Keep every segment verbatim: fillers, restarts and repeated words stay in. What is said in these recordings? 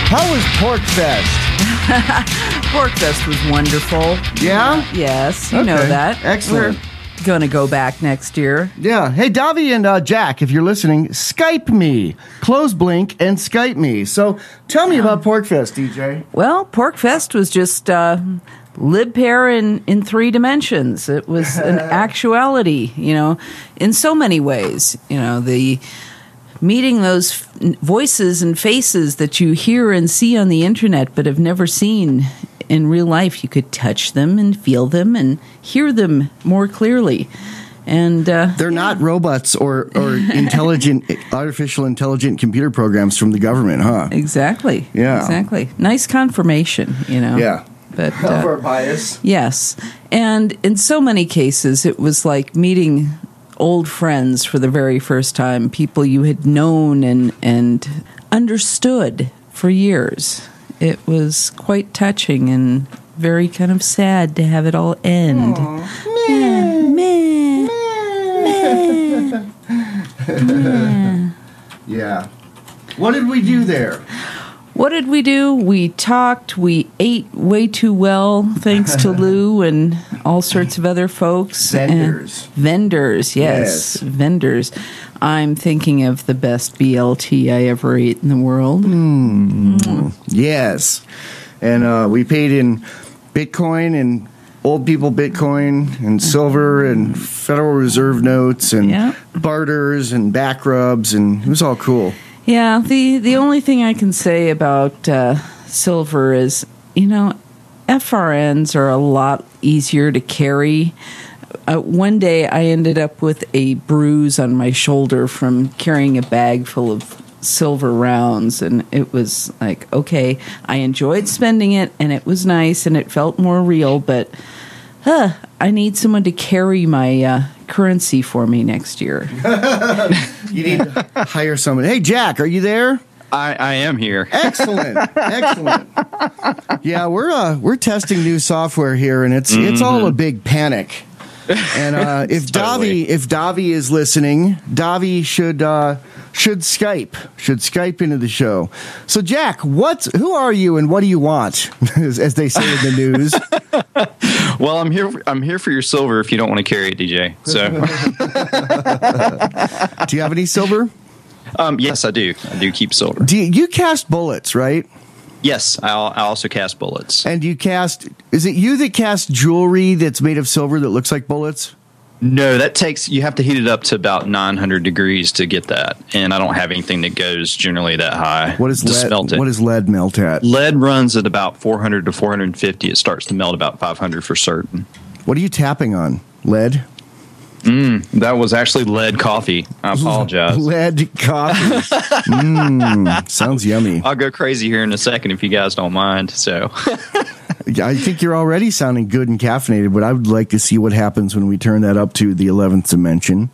How was Pork Fest? Pork Fest was wonderful. Yeah? Yes, you Okay. know that. Excellent. We're going to go back next year. Yeah. Hey, Davi and uh, Jack, if you're listening, Skype me. Close Blink and Skype me. So tell me about Pork Fest, D J. Well, Pork Fest was just uh, LibPair in, in three dimensions. It was an actuality, you know, in so many ways. You know, the meeting those f- voices and faces that you hear and see on the internet but have never seen in real life. You could touch them and feel them and hear them more clearly. And uh, They're not robots or, or intelligent, artificial intelligent computer programs from the government, huh? exactly. Yeah. Exactly. Nice confirmation, you know. Yeah. But Of uh, our bias. yes. And in so many cases, it was like meeting old friends for the very first time, people you had known and, and understood for years. It was quite touching and very kind of sad to have it all end. Yeah, meh, meh, meh. Yeah. What did we do there? What did we do? We talked. We ate way too well, thanks to Lou and all sorts of other folks. Vendors. And vendors, yes. Yes. Vendors. I'm thinking of the best B L T I ever ate in the world. Yes. And uh, we paid in Bitcoin and old people Bitcoin and silver and Federal Reserve notes and Yeah. barters and back rubs, and it was all cool. Yeah, the, the only thing I can say about uh, silver is, you know, F R Ns are a lot easier to carry. Uh, one day I ended up with a bruise on my shoulder from carrying a bag full of silver rounds, and it was like, okay, I enjoyed spending it, and it was nice, and it felt more real, but uh, I need someone to carry my uh, currency for me next year. You need to hire someone. Hey, Jack, are you there? I, I am here. Excellent, excellent. Yeah, we're uh, we're testing new software here, and it's it's all a big panic. And uh, if Totally. Davi if Davi is listening, Davi should uh, should Skype should Skype into the show. So, Jack, what who are you and what do you want, as, as they say in the news? Well, I'm here. I'm here for your silver if you don't want to carry it, D J. So, Do you have any silver? um, yes, I do. I do keep silver. Do you, you cast bullets, right? Yes, I I also cast bullets. And you cast, is it you that cast jewelry that's made of silver that looks like bullets? No, that takes. You have to heat it up to about nine hundred degrees to get that, and I don't have anything that goes generally that high. What is to lead? smelt it. What does lead melt at? Lead runs at about four hundred to four hundred fifty. It starts to melt about five hundred for certain. What are you tapping on? Lead? That was actually lead coffee. I apologize. Lead coffee. Mmm, sounds yummy. I'll go crazy here in a second if you guys don't mind. So, I think you're already sounding good and caffeinated, but I would like to see what happens when we turn that up to the eleventh dimension.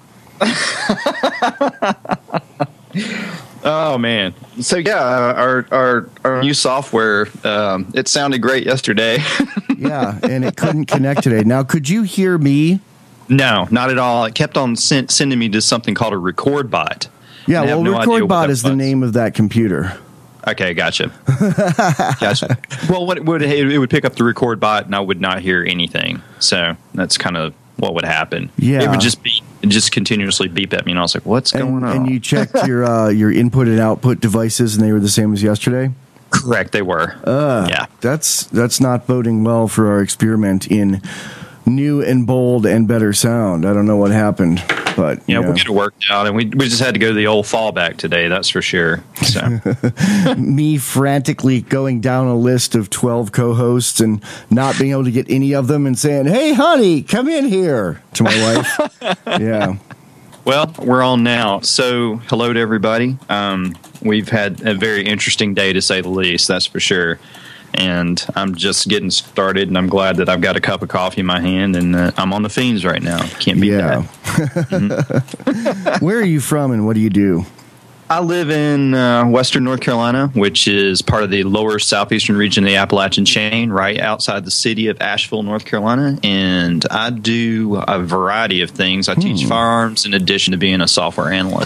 oh man. So yeah, uh, our our our new software. Um, it sounded great yesterday. Yeah, and it couldn't connect today. Now, could you hear me? No, not at all. It kept on send, sending me to something called a record bot. Yeah, I have well, no idea what RecordBot that is the was. name of that computer. Okay, gotcha. Gotcha. Well, what it would it would pick up the record bot, and I would not hear anything. So that's kind of what would happen. Yeah. It would just be just continuously beep at me, and I was like, "What's And, going on?" and you checked your uh, your input and output devices, and they were the same as yesterday? Correct, they were. Uh, yeah. That's that's not boding well for our experiment in new and bold and better sound. I don't know what happened, but Yeah, you we'll know. get it worked out, and we we just had to go to the old fallback today. That's for sure. So Me frantically going down a list of twelve co-hosts and not being able to get any of them and saying, "Hey, honey, come in here," to my wife. Yeah. well, we're on now. So hello to everybody. Um, we've had a very interesting day to say the least. That's for sure. And I'm just getting started, and I'm glad that I've got a cup of coffee in my hand, and uh, I'm on the Fiends right now. Can't beat Yeah. that. Where are you from and what do you do? I live in uh, Western North Carolina, which is part of the lower southeastern region of the Appalachian chain, right outside the city of Asheville, North Carolina. And I do a variety of things. I teach firearms in addition to being a software analyst.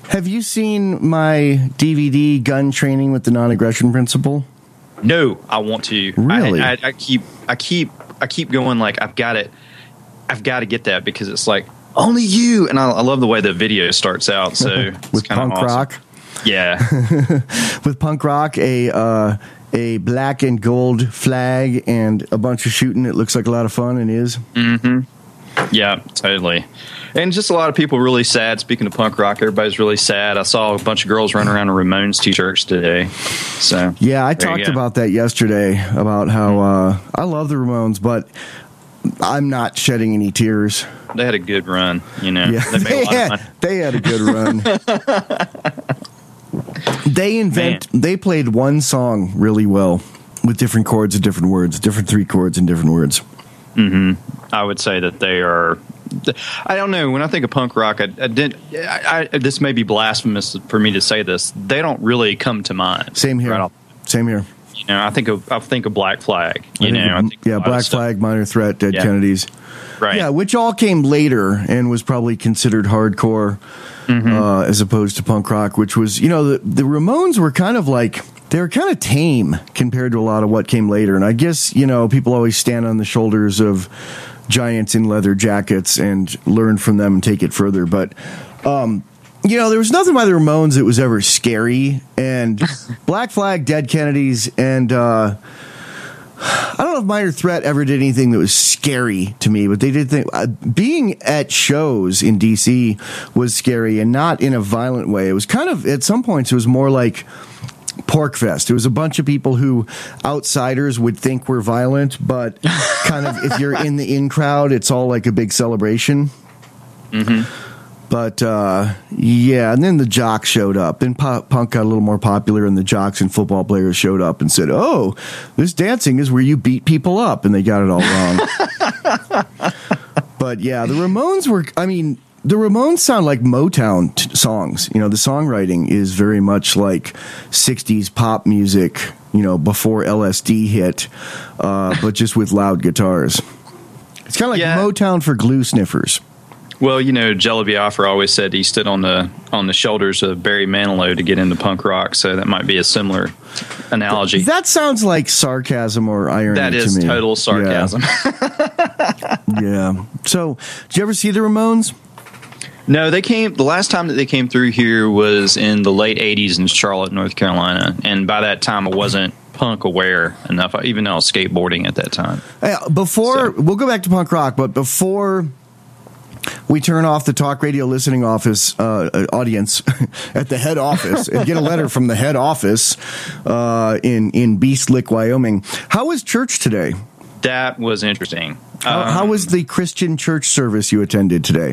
Have you seen my D V D Gun Training with the Non-Aggression Principle? No, I want to. Really? I, I, I keep, I keep, I keep going. Like I've got it. I've got to get that because it's like only you. And I, I love the way the video starts out. So it's with kind of punk awesome. rock. Yeah, with punk rock, a uh, a black and gold flag, and a bunch of shooting. It looks like a lot of fun, and is. Mm-hmm. Yeah, totally. And just a lot of people really sad. Speaking of punk rock, everybody's really sad. I saw a bunch of girls running around in Ramones t-shirts today. So yeah, I talked about that yesterday about how uh, I love the Ramones, but I'm not shedding any tears. They had a good run, you know. Yeah, they, made they, a lot had, of money. they had a good run. They invent. Man. They played one song really well with different chords and different words, different three chords and different words. Mm-hmm. I would say that they are. I don't know. When I think of punk rock, I, I didn't. I, I, this may be blasphemous for me to say this. They don't really come to mind. Same here. Right Same here. You know, I think of I think of Black Flag. You I know, of, I think yeah, Black Flag, Minor Threat, Dead yeah. Kennedys. Right. Yeah, which all came later and was probably considered hardcore mm-hmm. uh, as opposed to punk rock, which was, you know, the, the Ramones were kind of like, they were kind of tame compared to a lot of what came later. And I guess, you know, people always stand on the shoulders of giants in leather jackets and learn from them and take it further. But, um, you know, there was nothing by the Ramones that was ever scary. And Black Flag, Dead Kennedys, and uh, I don't know if Minor Threat ever did anything that was scary to me, but they did think uh, being at shows in D C was scary, and not in a violent way. It was kind of, at some points, it was more like Pork Fest. It was a bunch of people who outsiders would think were violent, but kind of if you're in the in crowd, it's all like a big celebration. Mm-hmm. But, uh, yeah, and then the jocks showed up. Then pop, punk got a little more popular, and the jocks and football players showed up and said, oh, this dancing is where you beat people up. And they got it all wrong. But, yeah, the Ramones were, I mean, the Ramones sound like Motown t- songs. You know, the songwriting is very much like sixties pop music, you know, before L S D hit, uh, but just with loud guitars. It's kind of like yeah. Motown for glue sniffers. Well, you know, Jello Biafra always said he stood on the on the shoulders of Barry Manilow to get into punk rock, so that might be a similar analogy. That sounds like sarcasm or irony that to is me. Total sarcasm. Yeah. yeah. So, did you ever see the Ramones? No, they came. The last time that they came through here was in the late eighties in Charlotte, North Carolina, and by that time I wasn't punk aware enough, even though I was skateboarding at that time. Hey, before So. we'll go back to punk rock, but before we turn off the talk radio listening office uh, audience at the head office and get a letter from the head office uh, in in Beast Lick, Wyoming. How was church today? That was interesting. How, um, how was the Christian church service you attended today?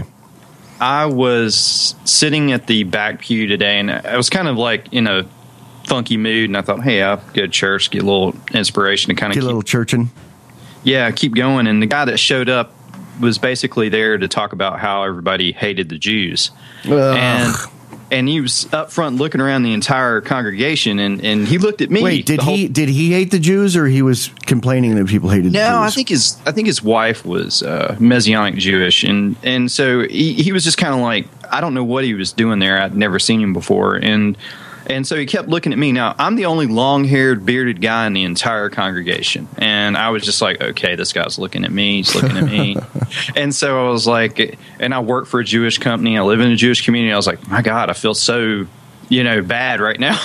I was sitting at the back pew today, and I was kind of like in a funky mood, and I thought, hey, I'll go to church, get a little inspiration to kind of Get keep, a little churching. yeah, keep going. And the guy that showed up was basically there to talk about how everybody hated the Jews. Ugh. And and he was up front looking around the entire congregation, and, and he looked at me. Wait, did the whole, he did he hate the Jews, or he was complaining that people hated the Jews? No, I think his I think his wife was uh, Messianic Jewish, and and so he, he was just kind of like, I don't know what he was doing there. I'd never seen him before, and and so he kept looking at me. Now I'm the only long-haired, bearded guy in the entire congregation, and I was just like, okay, this guy's looking at me. He's looking at me, and so I was like, and I work for a Jewish company. I live in a Jewish community. I was like, my God, I feel so, you know, bad right now.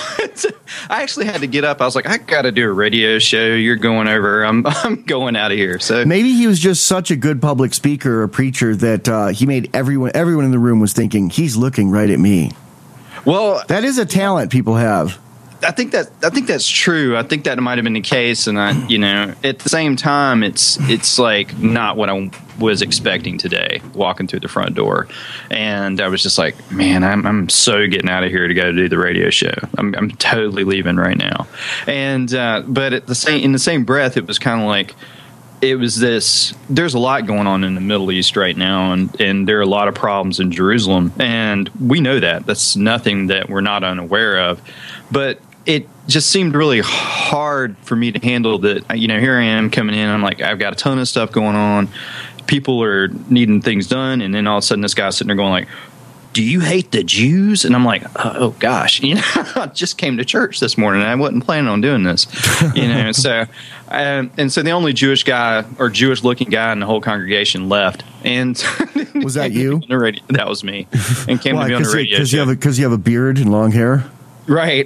I actually had to get up. I was like, I got to do a radio show. You're going over. I'm I'm going out of here. So maybe he was just such a good public speaker or preacher that uh, he made everyone everyone in the room was thinking, he's looking right at me. Well, that is a talent people have. I think that I think that's true. I think that might have been the case, and I, you know, at the same time, it's it's like not what I was expecting today. Walking through the front door, and I was just like, man, I'm I'm so getting out of here to go do the radio show. I'm I'm totally leaving right now. And uh, but at the same in the same breath, it was kind of like, it was this, there's a lot going on in the Middle East right now, and, and there are a lot of problems in Jerusalem, and we know that. That's nothing that we're not unaware of. But it just seemed really hard for me to handle that. You know, here I am coming in, I'm like, I've got a ton of stuff going on. People are needing things done, and then all of a sudden this guy's sitting there going like, do you hate the Jews? And I'm like, oh gosh, you know, I just came to church this morning. And I wasn't planning on doing this, you know. So, um, and so the only Jewish guy or Jewish looking guy in the whole congregation left. And was that you? Radio, that was me. And came Why? to me on the radio. Because you have because you have a beard and long hair. Right.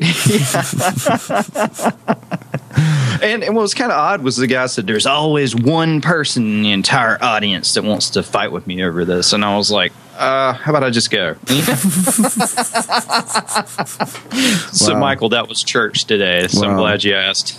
and, and what was kind of odd was the guy said, there's always one person in the entire audience that wants to fight with me over this. And I was like, uh, how about I just go? So, wow. Michael, that was church today. So wow. I'm glad you asked.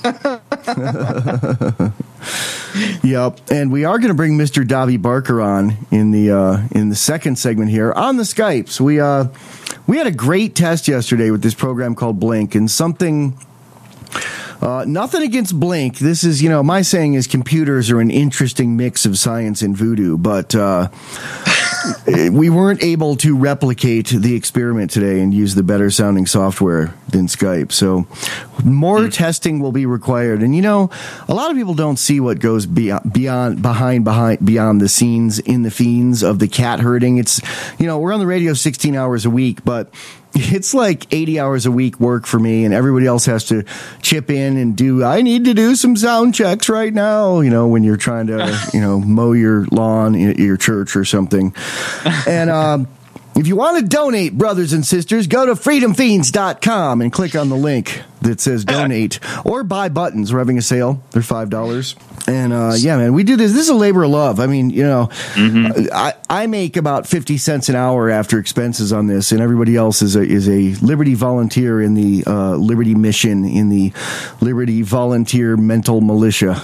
Yep. And we are going to bring Mister Davi Barker on in the uh, in the second segment here on the Skypes. We, uh, we had a great test yesterday with this program called Blink, and something... Uh, nothing against Blink. This is, you know, my saying is computers are an interesting mix of science and voodoo, but uh, we weren't able to replicate the experiment today and use the better sounding software than Skype. So more mm. testing will be required. And, you know, a lot of people don't see what goes beyond, beyond, behind, behind, beyond the scenes in the fiends of the cat herding. It's, you know, we're on the radio sixteen hours a week, but it's like eighty hours a week work for me, and everybody else has to chip in and do, I need to do some sound checks right now, you know, when you're trying to, you know, mow your lawn at your church or something. And, um, if you want to donate, brothers and sisters, go to freedom fiends dot com and click on the link that says donate or buy buttons. We're having a sale. They're five dollars. And, uh, yeah, man, we do this. This is a labor of love. I mean, you know, mm-hmm. I, I make about fifty cents an hour after expenses on this, and everybody else is a, is a Liberty volunteer in the uh, Liberty mission, in the Liberty volunteer mental militia.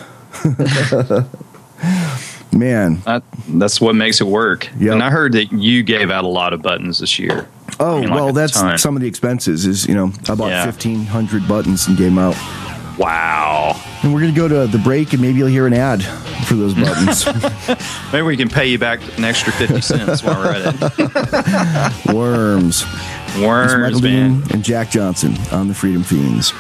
Man, that, that's what makes it work. Yep. And I heard that you gave out a lot of buttons this year. Oh, I mean, like well, that's time. Some of the expenses is, you know, I bought yeah. fifteen hundred buttons and gave them out. Wow. And we're going to go to the break, and maybe you'll hear an ad for those buttons. Maybe we can pay you back an extra fifty cents while we're at it. Worms. Worms, Michael man. Dean and Jack Johnson on the Freedom Fiends.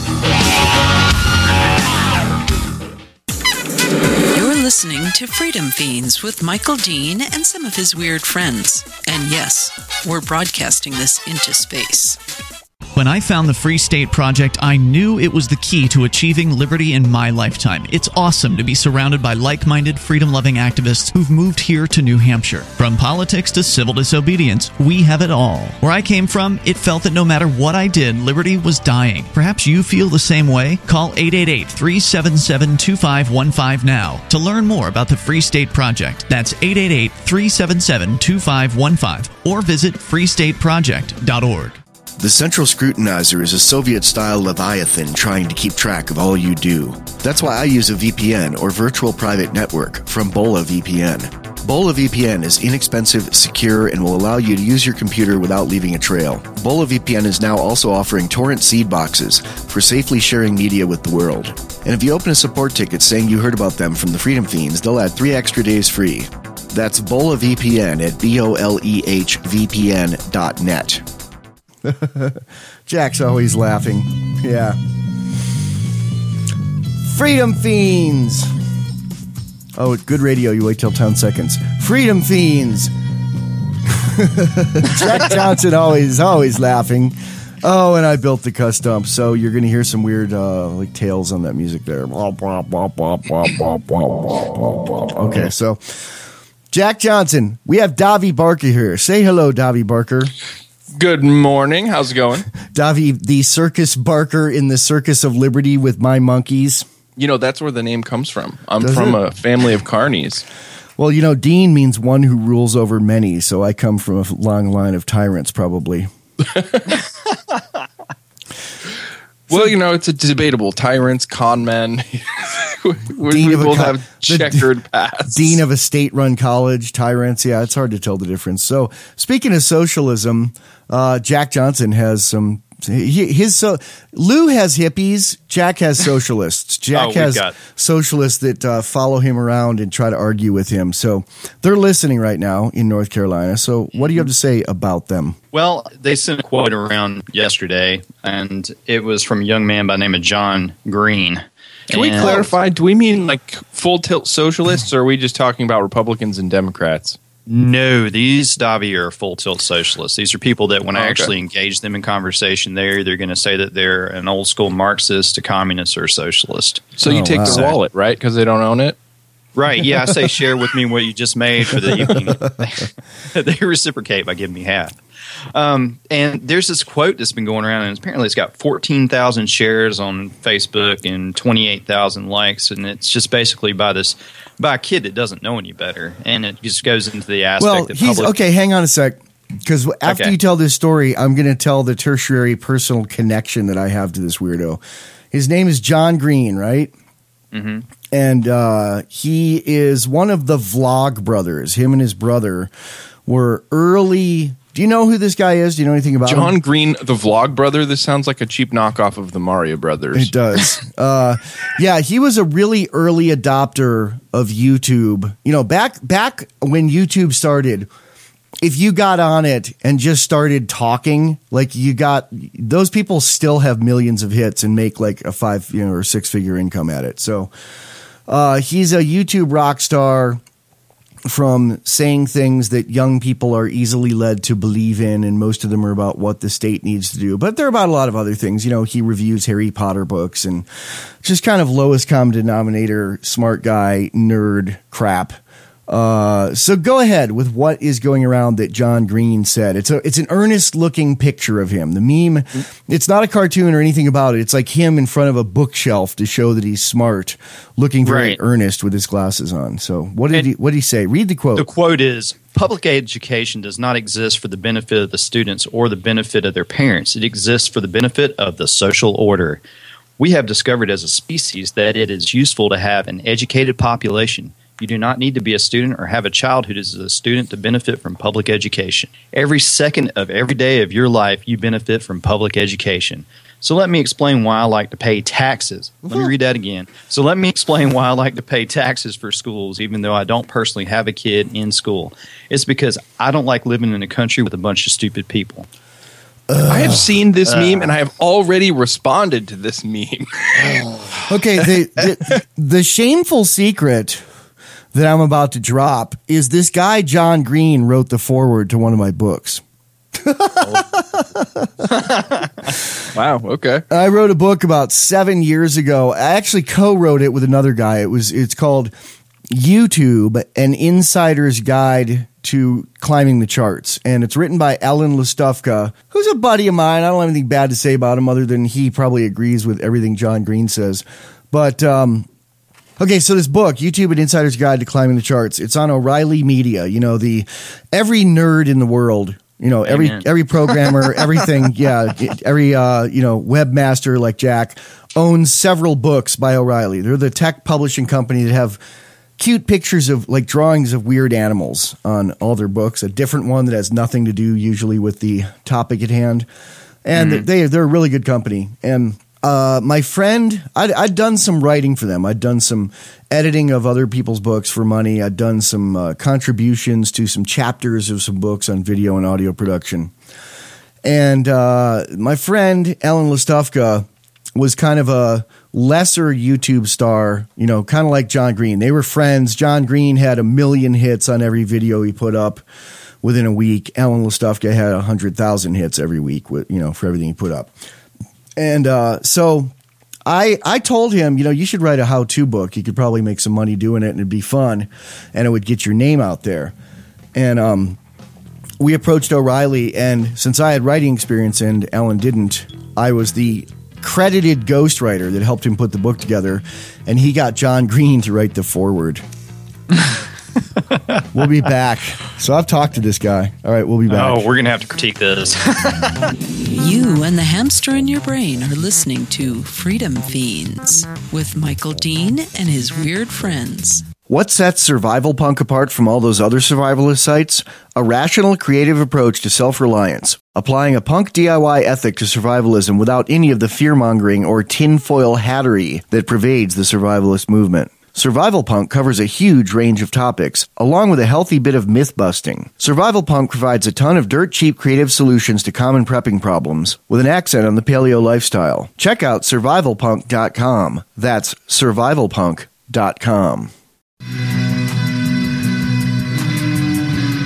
Listening to Freedom Fiends with Michael Dean and some of his weird friends. And yes, we're broadcasting this into space. When I found the Free State Project, I knew it was the key to achieving liberty in my lifetime. It's awesome to be surrounded by like-minded, freedom-loving activists who've moved here to New Hampshire. From politics to civil disobedience, we have it all. Where I came from, it felt that no matter what I did, liberty was dying. Perhaps you feel the same way? Call eight eight eight, three seven seven, two five one five now to learn more about the Free State Project. That's eight eight eight, three seven seven, two five one five or visit free state project dot org. The Central Scrutinizer is a Soviet-style Leviathan trying to keep track of all you do. That's why I use a V P N, or virtual private network, from Bola V P N. Bola V P N is inexpensive, secure, and will allow you to use your computer without leaving a trail. Bola V P N is now also offering torrent seed boxes for safely sharing media with the world. And if you open a support ticket saying you heard about them from the Freedom Fiends, they'll add three extra days free. That's Bola V P N at B O L E H V P N dot net. Jack's always laughing. Yeah. Freedom Fiends. Oh, good radio. You wait till ten seconds. Freedom Fiends. Jack Johnson always, always laughing. Oh, and I built the custom, so you're going to hear some weird uh, like tails on that music there. Okay, so Jack Johnson, we have Davi Barker here. Say hello, Davi Barker. Good morning. How's it going? Davi, the Circus Barker in the Circus of Liberty with my monkeys. You know, that's where the name comes from. I'm Does from it? a family of carnies. Well, you know, Dean means one who rules over many, so I come from a long line of tyrants, probably. Well, you know, it's a debatable. Tyrants, con men. we Dean we of a both co- have checkered pasts. Dean of a state-run college, tyrants. Yeah, it's hard to tell the difference. So, speaking of socialism, uh, Jack Johnson has some. He, his so Lou has hippies. Jack has socialists. Jack oh, has got- socialists that uh, follow him around and try to argue with him. So they're listening right now in North Carolina. So what do you have to say about them? Well, they sent a quote around yesterday, and it was from a young man by the name of John Green. Can we And- clarify? Do we mean like full tilt socialists, or are we just talking about Republicans and Democrats? No, these Davi are full tilt socialists. These are people that when Oh, I okay. actually engage them in conversation, they're they're going to say that they're an old school Marxist, a communist, or a socialist. So you Oh, take wow. their wallet, right? Because they don't own it. Right? Yeah, I say share with me what you just made for the evening. They reciprocate by giving me half. Um, and there's this quote that's been going around, and apparently it's got fourteen thousand shares on Facebook and twenty-eight thousand likes, and it's just basically by this by a kid that doesn't know any better, and it just goes into the aspect Well, that he's public. okay. Hang on a sec, because after Okay. you tell this story, I'm going to tell the tertiary personal connection that I have to this weirdo. His name is John Green, right? Mm-hmm. And uh, he is one of the Vlog brothers. Him and his brother were early. Do you know who this guy is? Do you know anything about John him? Green, the Vlog brother. This sounds like a cheap knockoff of the Mario Brothers. It does. uh, yeah, he was a really early adopter of YouTube. You know, back back when YouTube started, if you got on it and just started talking, like you got those people still have millions of hits and make like a five, you know, or six figure income at it. So uh, he's a YouTube rock star from saying things that young people are easily led to believe in, and most of them are about what the state needs to do. But they're about a lot of other things. You know, he reviews Harry Potter books and just kind of lowest common denominator, smart guy, nerd crap. Uh, so go ahead with what is going around that John Green said. It's a it's an earnest looking picture of him. The meme, it's not a cartoon or anything about it. It's like him in front of a bookshelf to show that he's smart, looking very Right. earnest with his glasses on. So what did And- he what did he say? Read the quote. The quote is, public education does not exist for the benefit of the students or the benefit of their parents. It exists for the benefit of the social order. We have discovered as a species that it is useful to have an educated population. You do not need to be a student or have a child who is a student to benefit from public education. Every second of every day of your life, you benefit from public education. So let me explain why I like to pay taxes. Let me read that again. So let me explain why I like to pay taxes for schools, even though I don't personally have a kid in school. It's because I don't like living in a country with a bunch of stupid people. I have seen this meme, and I have already responded to this meme. Okay, the, the the shameful secret that I'm about to drop is this guy John Green wrote the foreword to one of my books. Wow. Okay. I wrote a book about seven years ago. I actually co-wrote it with another guy. It was it's called YouTube: An Insider's Guide to Climbing the Charts, and it's written by Ellen Listufka, who's a buddy of mine. I don't have anything bad to say about him other than he probably agrees with everything John Green says. But um, okay, so this book, YouTube: An Insider's Guide to Climbing the Charts, it's on O'Reilly Media. You know, the every nerd in the world. You know, every Amen. every programmer, everything, yeah, every uh, you know, webmaster like Jack owns several books by O'Reilly. They're the tech publishing company that have cute pictures of like drawings of weird animals on all their books. A different one that has nothing to do usually with the topic at hand, and Mm-hmm. they they're a really good company. And uh, my friend, I'd, I'd done some writing for them. I'd done some editing of other people's books for money. I'd done some uh, contributions to some chapters of some books on video and audio production. And uh, my friend, Ellen Listufka, was kind of a lesser YouTube star, you know, kind of like John Green. They were friends. John Green had a million hits on every video he put up within a week. Ellen Listufka had one hundred thousand hits every week, with, you know, for everything he put up. And uh, so I I told him, you know, you should write a how-to book. You could probably make some money doing it, and it'd be fun, and it would get your name out there. And um, we approached O'Reilly, and since I had writing experience and Ellen didn't, I was the credited ghostwriter that helped him put the book together, and he got John Green to write the foreword. We'll be back. So I've talked to this guy. All right, we'll be back. Oh, we're going to have to critique this. You and the hamster in your brain are listening to Freedom Fiends with Michael Dean and his weird friends. What sets Survival Punk apart from all those other survivalist sites? A rational, creative approach to self-reliance, applying a punk D I Y ethic to survivalism without any of the fear-mongering or tinfoil hattery that pervades the survivalist movement. Survival Punk covers a huge range of topics, along with a healthy bit of myth-busting. Survival Punk provides a ton of dirt-cheap creative solutions to common prepping problems, with an accent on the paleo lifestyle. Check out survival punk dot com. That's survival punk dot com.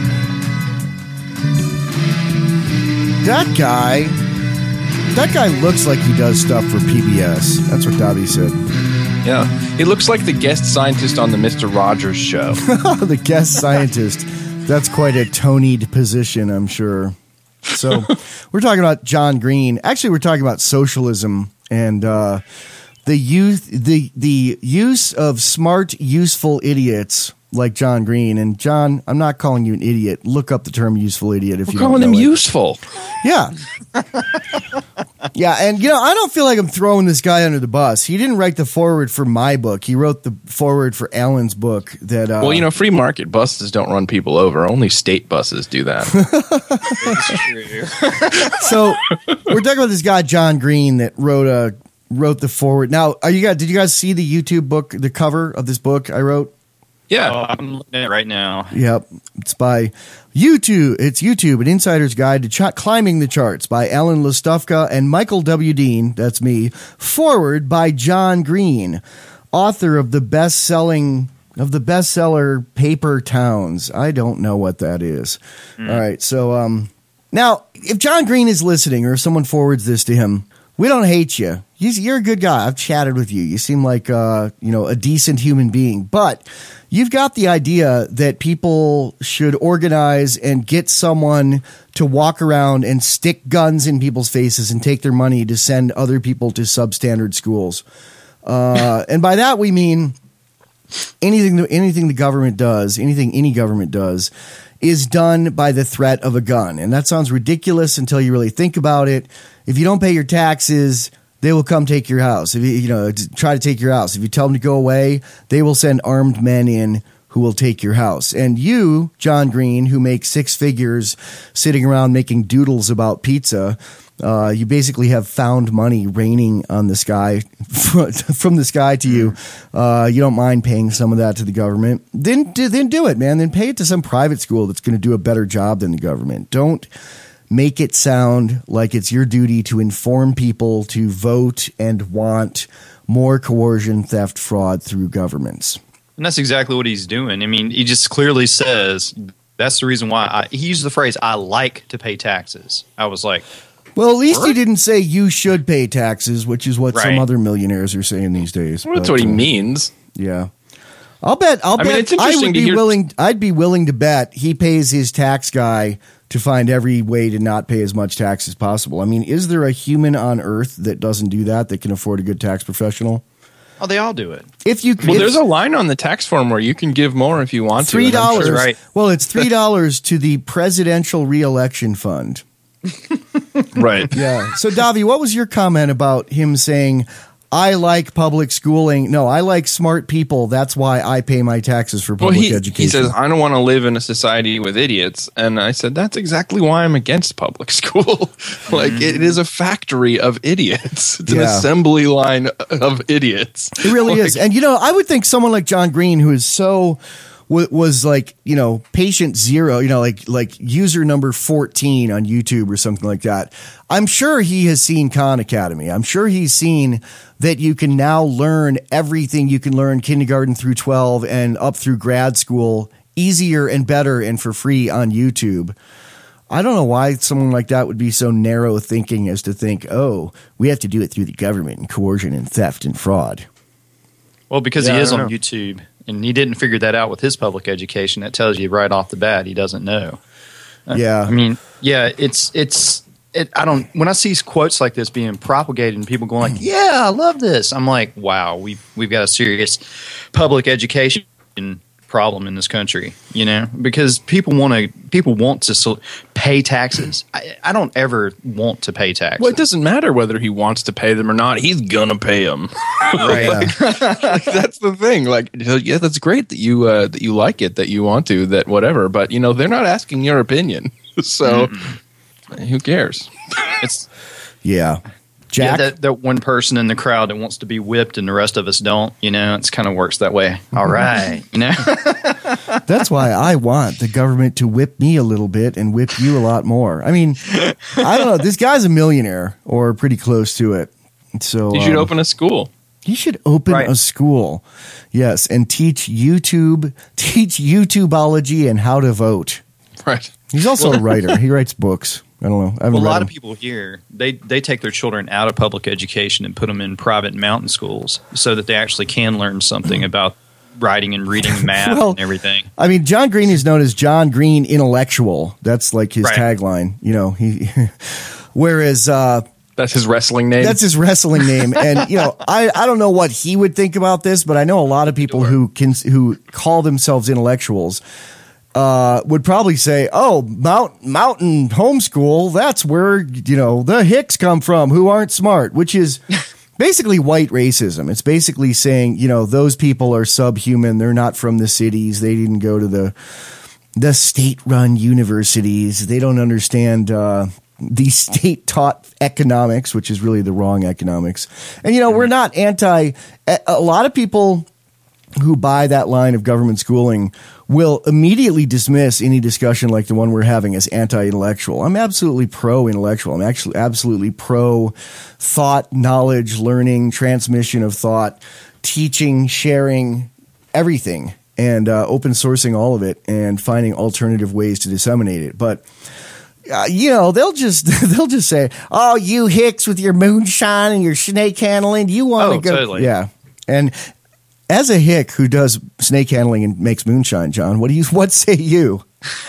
that guy, that guy looks like he does stuff for P B S. That's what Dobby said. Yeah. He looks like the guest scientist on the Mister Rogers show. The guest scientist. That's quite a Tony'd position, I'm sure. So we're talking about John Green. Actually, we're talking about socialism and uh, the youth, the the use of smart, useful idiots like John Green. And John, I'm not calling you an idiot. Look up the term useful idiot if We're you calling don't him know it. useful. Yeah. Yeah, and you know, I don't feel like I'm throwing this guy under the bus. He didn't write the foreword for my book. He wrote the foreword for Alan's book that uh Well, you know, free market buses don't run people over. Only state buses do that. So we're talking about this guy John Green that wrote a wrote the foreword. Now, are you guys did you guys see the YouTube book, the cover of this book I wrote? Yeah. Oh, I'm looking at it right now. Yep. It's by YouTube. It's YouTube, An Insider's Guide to Ch- Climbing the Charts by Alan Listufka and Michael W. Dean. That's me. Forward by John Green, author of the best-selling of the bestseller Paper Towns. I don't know what that is. Mm. All right. So um, now, if John Green is listening or if someone forwards this to him, we don't hate you. You're a good guy. I've chatted with you. You seem like uh, you know, a decent human being. But you've got the idea that people should organize and get someone to walk around and stick guns in people's faces and take their money to send other people to substandard schools. Uh, and by that we mean anything anything the government does, anything any government does, is done by the threat of a gun. And that sounds ridiculous until you really think about it. If you don't pay your taxes, they will come take your house. If you, you know, try to take your house. If you tell them to go away, they will send armed men in who will take your house. And you, John Green, who makes six figures sitting around making doodles about pizza, uh, you basically have found money raining on the sky from the sky to you. Uh, you don't mind paying some of that to the government. Then, then do it, man. Then pay it to some private school that's going to do a better job than the government. Don't make it sound like it's your duty to inform people to vote and want more coercion, theft, fraud through governments. And that's exactly what he's doing. I mean, he just clearly says that's the reason why I, he used the phrase, I like to pay taxes. I was like, well, at least what? he didn't say you should pay taxes, which is what right. some other millionaires are saying these days. Well, that's but, what he uh, means. Yeah. I'll bet, I'll I bet, mean, it's I interesting would to be hear- willing, I'd be willing to bet he pays his tax guy to find every way to not pay as much tax as possible. I mean, is there a human on earth that doesn't do that, that can afford a good tax professional? oh, they all do it. If you Well, if, there's a line on the tax form where you can give more if you want to. three and I'm dollars. sure- right. Well, it's three dollars to the Presidential Reelection Fund. Right. Yeah. So, Davi, what was your comment about him saying, I like public schooling? No, I like smart people. That's why I pay my taxes for Well, public he, education. he says, I don't want to live in a society with idiots. And I said, that's exactly why I'm against public school. Like, mm. it is a factory of idiots. It's an Yeah. assembly line of idiots. It really Like, is. And, you know, I would think someone like John Green, who is so w- was like, you know, patient zero, you know, like like user number fourteen on YouTube or something like that. I'm sure he has seen Khan Academy. I'm sure he's seen that you can now learn everything you can learn kindergarten through twelve and up through grad school easier and better and for free on YouTube. I don't know why someone like that would be so narrow thinking as to think, oh, we have to do it through the government and coercion and theft and fraud. Well, because Yeah, he is I don't on know. YouTube, and he didn't figure that out with his public education. That tells you right off the bat he doesn't know. Yeah. I mean, yeah, it's it's. It, I don't. When I see quotes like this being propagated and people going like, "Yeah, I love this," I'm like, "Wow, we we've got a serious public education problem in this country." You know, because people want to people want to so, pay taxes. I, I don't ever want to pay taxes. Well, it doesn't matter whether he wants to pay them or not. He's gonna pay them. Right. Like, that's the thing. Like, yeah, that's great that you uh, that you like it, that you want to, that whatever. But you know, they're not asking your opinion, so mm-hmm. who cares? It's Yeah. Jack? Yeah, that, that one person in the crowd that wants to be whipped and the rest of us don't, you know, it's kind of works that way. All right, you know. That's why I want the government to whip me a little bit and whip you a lot more. I mean, I don't know. This guy's a millionaire or pretty close to it. So You should um, open a school. He should open Right. a school. Yes, and teach YouTube, teach YouTubeology and how to vote. Right. He's also a writer. He writes books. I don't know. I haven't Well, a read lot them. of people here, they, they take their children out of public education and put them in private mountain schools so that they actually can learn something about writing and reading and math Well, and everything. I mean, John Green is known as John Green Intellectual. That's like his Right. tagline. You know, he. Whereas uh, That's his wrestling name. that's his wrestling name, and you know, I, I don't know what he would think about this, but I know a lot of people Sure. who can who call themselves intellectuals uh, would probably say, "Oh, Mount Mountain Homeschool. That's where you know the Hicks come from, who aren't smart," which is. Basically white racism. It's basically saying, you know, those people are subhuman. They're not from the cities. They didn't go to the the state-run universities. They don't understand uh, the state-taught economics, which is really the wrong economics. And, you know, we're not anti – a lot of people who buy that line of government schooling will immediately dismiss any discussion like the one we're having as anti-intellectual. I'm absolutely pro-intellectual. I'm actually absolutely pro-thought, knowledge, learning, transmission of thought, teaching, sharing, everything, and uh, open sourcing all of it and finding alternative ways to disseminate it. But uh, you know, they'll just they'll just say, "Oh, you Hicks with your moonshine and your snake handling, you want to Oh, go?" totally. Yeah, and. As a hick who does snake handling and makes moonshine, John, what do you what say you?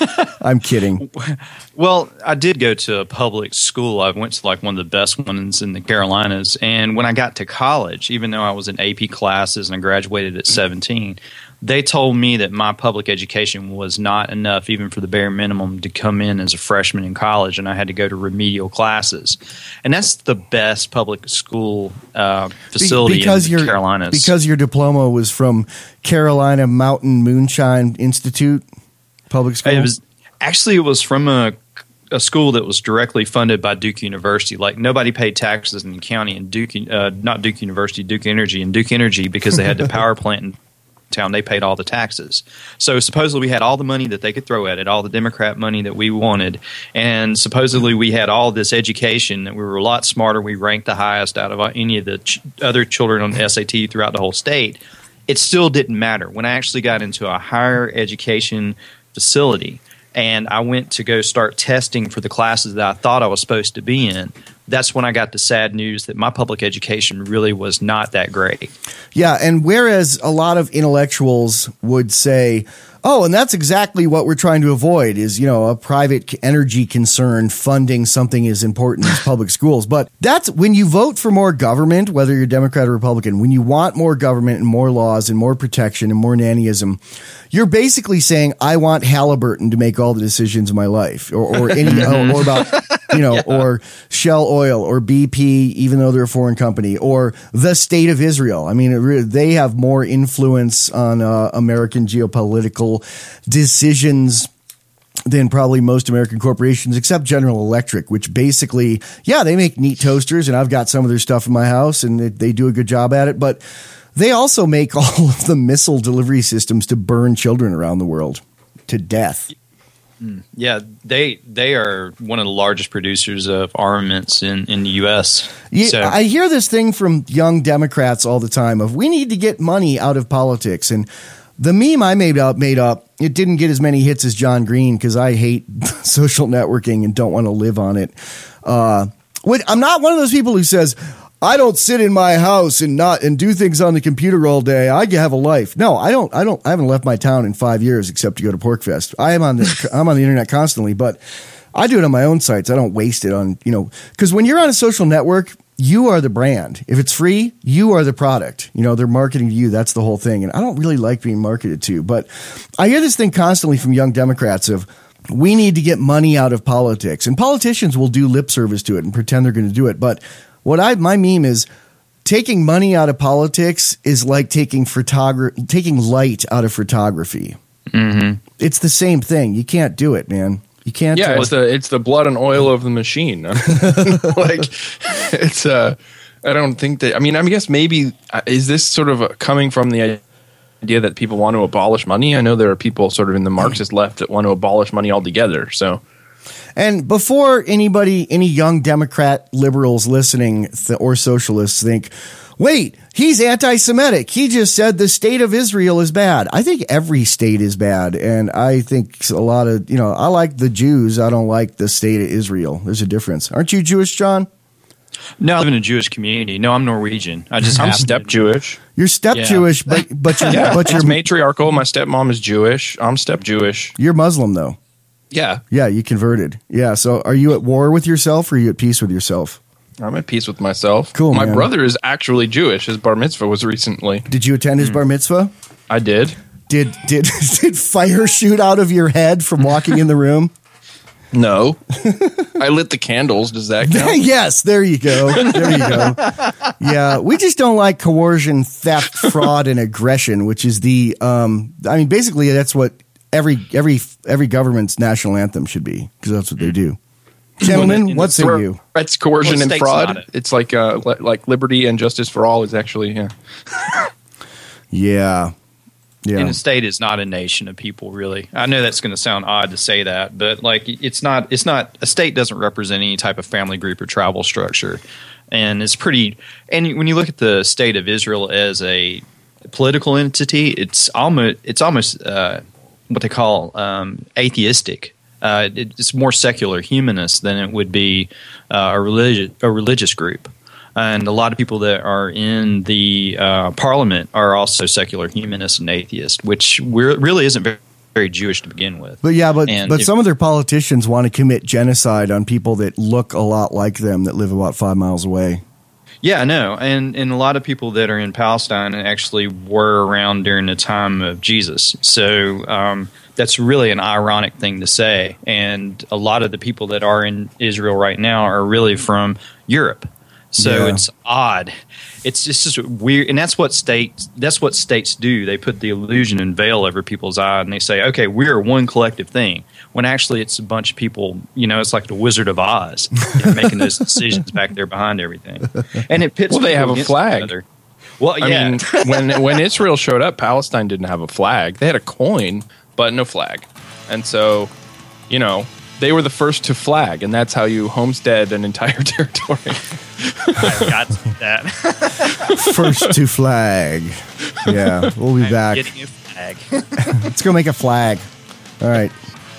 I'm kidding. Well, I did go to a public school. I went to like one of the best ones in the Carolinas. And when I got to college, even though I was in A P classes and I graduated at seventeen, they told me that my public education was not enough even for the bare minimum to come in as a freshman in college, and I had to go to remedial classes. And that's the best public school uh, facility because in the your Carolinas. because your diploma was from Carolina Mountain Moonshine Institute Public School. It was actually it was from a a school that was directly funded by Duke University. Like nobody paid taxes in the county, and Duke uh, not Duke University, Duke Energy, and Duke Energy because they had the power plant in town, they paid all the taxes. So supposedly we had all the money that they could throw at it, all the Democrat money that we wanted, and supposedly we had all this education that we were a lot smarter. We ranked the highest out of any of the ch- other children on the S A T throughout the whole state. It still didn't matter. When I actually got into a higher education facility and I went to go start testing for the classes that I thought I was supposed to be in, that's when I got the sad news that my public education really was not that great. Yeah, and whereas a lot of intellectuals would say, oh, and that's exactly what we're trying to avoid is, you know, a private energy concern funding something as important as public schools. But that's when you vote for more government, whether you're Democrat or Republican, when you want more government and more laws and more protection and more nannyism, you're basically saying, I want Halliburton to make all the decisions in my life, or, or any, or, or about, you know, yeah. or Shell Oil or B P, even though they're a foreign company, or the state of Israel. I mean, it really, they have more influence on uh, American geopolitical decisions than probably most American corporations, except General Electric, which basically, yeah, they make neat toasters, and I've got some of their stuff in my house, and they, they do a good job at it, but they also make all of the missile delivery systems to burn children around the world to death. Yeah, they they are one of the largest producers of armaments in, in the U S. Yeah, so. I hear this thing from young Democrats all the time of we need to get money out of politics. And the meme I made up, made up it didn't get as many hits as John Green because I hate social networking and don't want to live on it. Uh, I'm not one of those people who says, I don't sit in my house and not and do things on the computer all day. I have a life. No, I don't. I don't. I haven't left my town in five years except to go to Porkfest. I am on the. I'm on the internet constantly, but I do it on my own sites. I don't waste it on you know because when you're on a social network, you are the brand. If it's free, you are the product. You know they're marketing to you. That's the whole thing. And I don't really like being marketed to. But I hear this thing constantly from young Democrats of we need to get money out of politics, and politicians will do lip service to it and pretend they're going to do it, but. What I my meme is taking money out of politics is like taking photography, taking light out of photography. Mm-hmm. It's the same thing. You can't do it, man. You can't. Yeah, do it's it. the it's the blood and oil of the machine. Like it's uh, I don't think that. I mean, I guess maybe is this sort of coming from the idea that people want to abolish money? I know there are people sort of in the Marxist left that want to abolish money altogether. So. And before anybody, any young Democrat liberals listening th- or socialists think, Wait, he's anti-Semitic. He just said the state of Israel is bad. I think every state is bad, and I think a lot of, you know, I like the Jews. I don't like the state of Israel. There's a difference. Aren't you Jewish, John? No, I live in a Jewish community. No, I'm Norwegian. I just I'm happen step to- Jewish. You're step Yeah. Jewish, but but you're Yeah, but it's you're matriarchal. My stepmom is Jewish. I'm step Jewish. you're Muslim though. Yeah, Yeah, you converted. Yeah, so are you at war with yourself or are you at peace with yourself? I'm at peace with myself. Cool, My man. brother is actually Jewish. His bar mitzvah was recently. Did you attend his bar mitzvah? I did. Did did did fire shoot out of your head from walking in the room? No, I lit the candles. Does that count? Yes, there you go. There you go. Yeah, we just don't like coercion, theft, fraud, and aggression, which is the um I mean basically that's what every every every government's national anthem should be, because that's what they do. Gentlemen, what say you? That's coercion Well, and state's not fraud. it. It's like uh, li- like liberty and justice for all is actually yeah. Yeah. Yeah. And a state is not a nation of people, really. I know that's going to sound odd to say that, but like it's not. It's not. A state doesn't represent any type of family group or tribal structure, and it's pretty. And when you look at the state of Israel as a political entity, it's almost. It's almost uh, what they call um, atheistic. Uh, it, it's more secular, humanist than it would be uh, a religious a religious group. And a lot of people that are in the uh, parliament are also secular humanists and atheists, which we're, really isn't very, very Jewish to begin with. But yeah, but And but if- some of their politicians want to commit genocide on people that look a lot like them that live about five miles away. Yeah, I know. And, and a lot of people that are in Palestine actually were around during the time of Jesus. So um, that's really an ironic thing to say. And a lot of the people that are in Israel right now are really from Europe. So Yeah. it's odd. It's just, just weird, and that's what states. That's what states do. They put the illusion and veil over people's eye, and they say, "Okay, we are one collective thing." When actually, it's a bunch of people. You know, it's like the Wizard of Oz, you know, making those decisions back there behind everything. And it pits. Well, they people have a against flag. each other. Well, I yeah. mean, when when Israel showed up, Palestine didn't have a flag. They had a coin, but no flag. And so, you know, they were the first to flag, and that's how you homestead an entire territory. I got that. First to flag. Yeah, we'll be back. Getting a flag. Let's go make a flag. All right.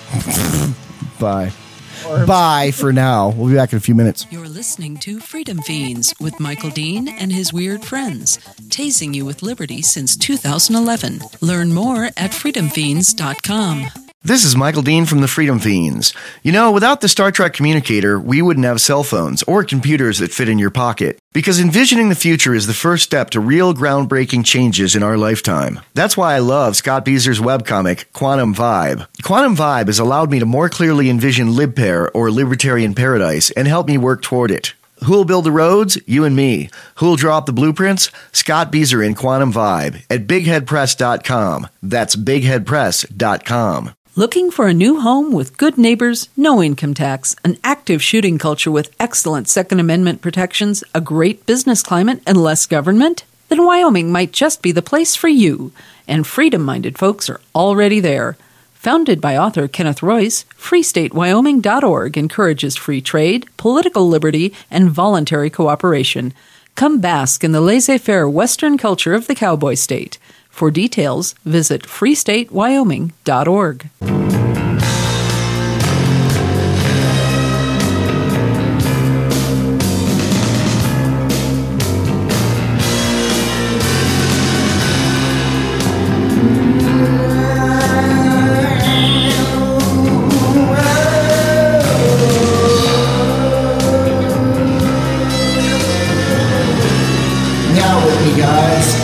Bye. Bye for now. We'll be back in a few minutes. You're listening to Freedom Fiends with Michael Dean and his weird friends, tasing you with liberty since two thousand eleven. Learn more at freedom fiends dot com. This is Michael Dean from the Freedom Fiends. You know, without the Star Trek communicator, we wouldn't have cell phones or computers that fit in your pocket. Because envisioning the future is the first step to real groundbreaking changes in our lifetime. That's why I love Scott Beezer's webcomic, Quantum Vibe. Quantum Vibe has allowed me to more clearly envision LibPair or Libertarian Paradise and help me work toward it. Who'll build the roads? You and me. Who'll draw up the blueprints? Scott Beezer in Quantum Vibe at big head press dot com. That's big head press dot com. Looking for a new home with good neighbors, no income tax, an active shooting culture with excellent Second Amendment protections, a great business climate, and less government? Then Wyoming might just be the place for you. And freedom-minded folks are already there. Founded by author Kenneth Royce, free state wyoming dot org encourages free trade, political liberty, and voluntary cooperation. Come bask in the laissez-faire Western culture of the cowboy state. For details, visit free state wyoming dot org. Now with me, guys.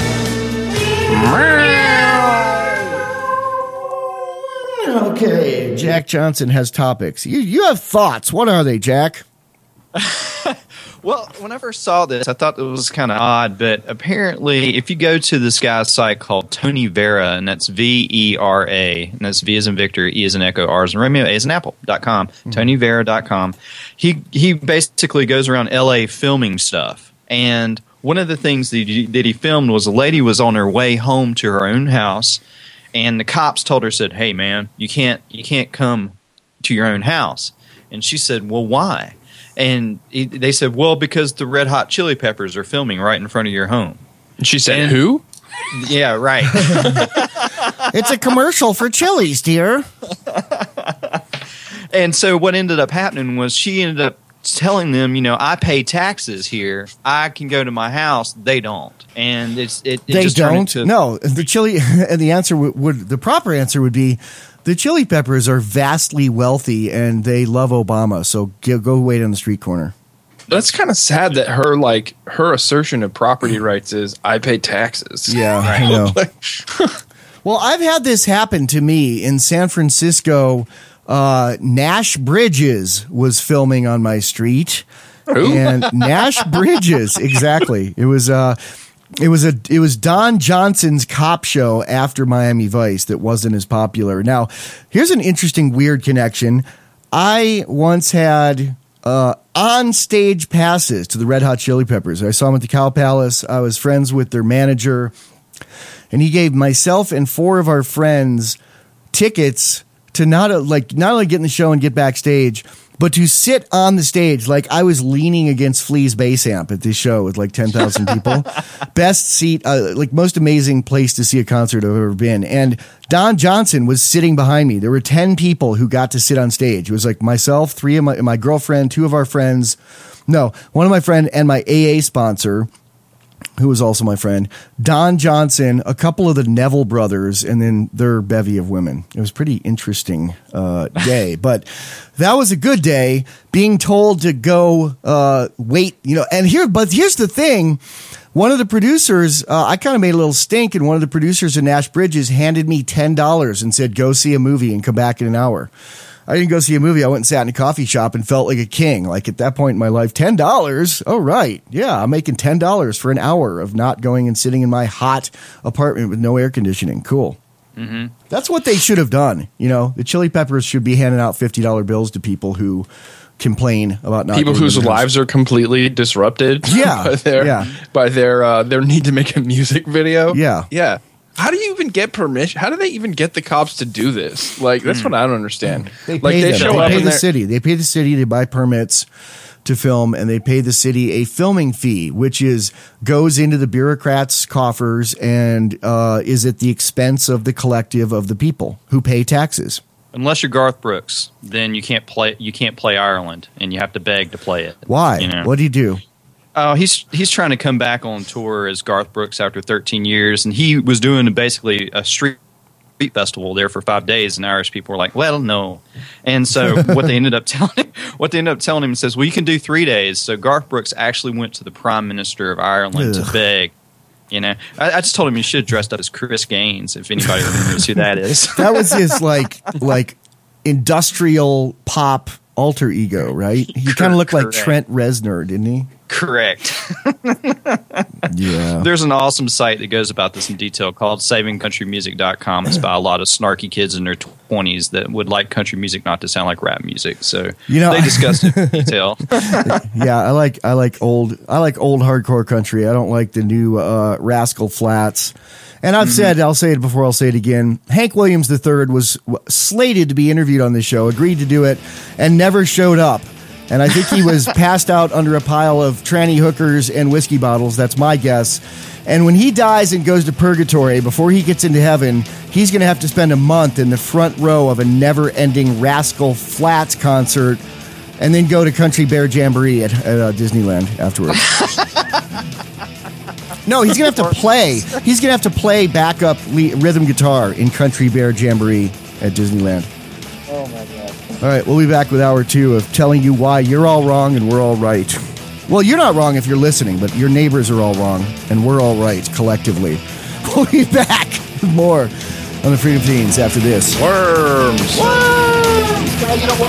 Okay, Jack Johnson has topics. You you have thoughts. What are they, Jack? Well, when I first saw this, I thought it was kind of odd, but apparently, if you go to this guy's site called Tony Vera, and that's V E R A, and that's V as in Victor, E as in Echo, R as in Romeo, A as in Apple dot com, mm-hmm. tony vera dot com. He he basically goes around L A filming stuff, and one of the things that he, that he filmed was a lady was on her way home to her own house, and the cops told her, said, "Hey, man, you can't you can't come to your own house," and she said, "Well, why?" And he, they said, well, because the Red Hot Chili Peppers are filming right in front of your home. And she said, And- who? Yeah, right. It's a commercial for Chili's, dear. And so what ended up happening was she ended up telling them, you know, I pay taxes here. I can go to my house. They don't. And it's it, it They just turned don't. into- No, the chili and the answer would, would the proper answer would be the Chili Peppers are vastly wealthy and they love Obama. So go, go wait on the street corner. That's kind of sad that her like her assertion of property rights is I pay taxes. Yeah, I know. Well, I've had this happen to me in San Francisco. Uh, Nash Bridges was filming on my street. Who? And Nash Bridges, exactly. It was uh it was a it was Don Johnson's cop show after Miami Vice that wasn't as popular. Now, here's an interesting weird connection. I once had uh on stage passes to the Red Hot Chili Peppers. I saw them at the Cow Palace. I was friends with their manager, and he gave myself and four of our friends tickets to not uh, like not only get in the show and get backstage, but to sit on the stage. Like I was leaning against Flea's bass amp at this show with like ten thousand people. Best seat, uh, like most amazing place to see a concert I've ever been. And Don Johnson was sitting behind me. There were ten people who got to sit on stage. It was like myself, three of my, my girlfriend, two of our friends. No, one of my friend and my A A sponsor, who was also my friend, Don Johnson, a couple of the Neville brothers, and then their bevy of women. It was a pretty interesting uh, day, but that was a good day. Being told to go uh, wait, you know, and here, but here's the thing. One of the producers, uh, I kind of made a little stink, and one of the producers in Nash Bridges handed me ten dollars and said, go see a movie and come back in an hour. I didn't go see a movie. I went and sat in a coffee shop and felt like a king. Like at that point in my life, ten dollars? Oh, right. Yeah, I'm making ten dollars for an hour of not going and sitting in my hot apartment with no air conditioning. Cool. Mm-hmm. That's what they should have done. You know, the Chili Peppers should be handing out fifty dollar bills to people who complain about not people getting whose in the house. lives are completely disrupted. Yeah, by their yeah. by their uh, their need to make a music video. Yeah. yeah. How do you even get permission? How do they even get the cops to do this? Like that's mm. what I don't understand. They like pay they them. show They up pay in the their- city. They pay the city to buy permits to film, and they pay the city a filming fee, which is goes into the bureaucrats' coffers and uh, is at the expense of the collective of the people who pay taxes. Unless you're Garth Brooks, then you can't play. You can't play Ireland, and you have to beg to play it. Why? You know? What do you do? Oh, he's he's trying to come back on tour as Garth Brooks after thirteen years, and he was doing basically a street street festival there for five days, and Irish people were like, "Well, no," and so what they ended up telling him, what they ended up telling him says, "Well, you can do three days." So Garth Brooks actually went to the Prime Minister of Ireland Ugh. to beg. You know, I, I just told him he should have dressed up as Chris Gaines, if anybody remembers who that is. That was his like like industrial pop alter ego, right? He kind of looked like Correct. Trent Reznor, didn't he? Correct. Yeah. There's an awesome site that goes about this in detail called saving country music dot com. It's by a lot of snarky kids in their twenties that would like country music not to sound like rap music. So You know- they discuss it in detail. Yeah, I like I like old I like old hardcore country. I don't like the new uh, Rascal Flats. And I've said, I'll say it before, I'll say it again. Hank Williams the third was w- slated to be interviewed on this show, agreed to do it, and never showed up. And I think he was passed out under a pile of tranny hookers and whiskey bottles. That's my guess. And when he dies and goes to purgatory, before he gets into heaven, he's going to have to spend a month in the front row of a never-ending Rascal Flats concert and then go to Country Bear Jamboree at, at uh, Disneyland afterwards. No, he's going to have to play. He's going to have to play backup le- rhythm guitar in Country Bear Jamboree at Disneyland. Oh, my God. All right, we'll be back with hour two of telling you why you're all wrong and we're all right. Well, you're not wrong if you're listening, but your neighbors are all wrong and we're all right collectively. We'll be back with more on the Freedom Teens after this. Worms. Worms! Gotta get a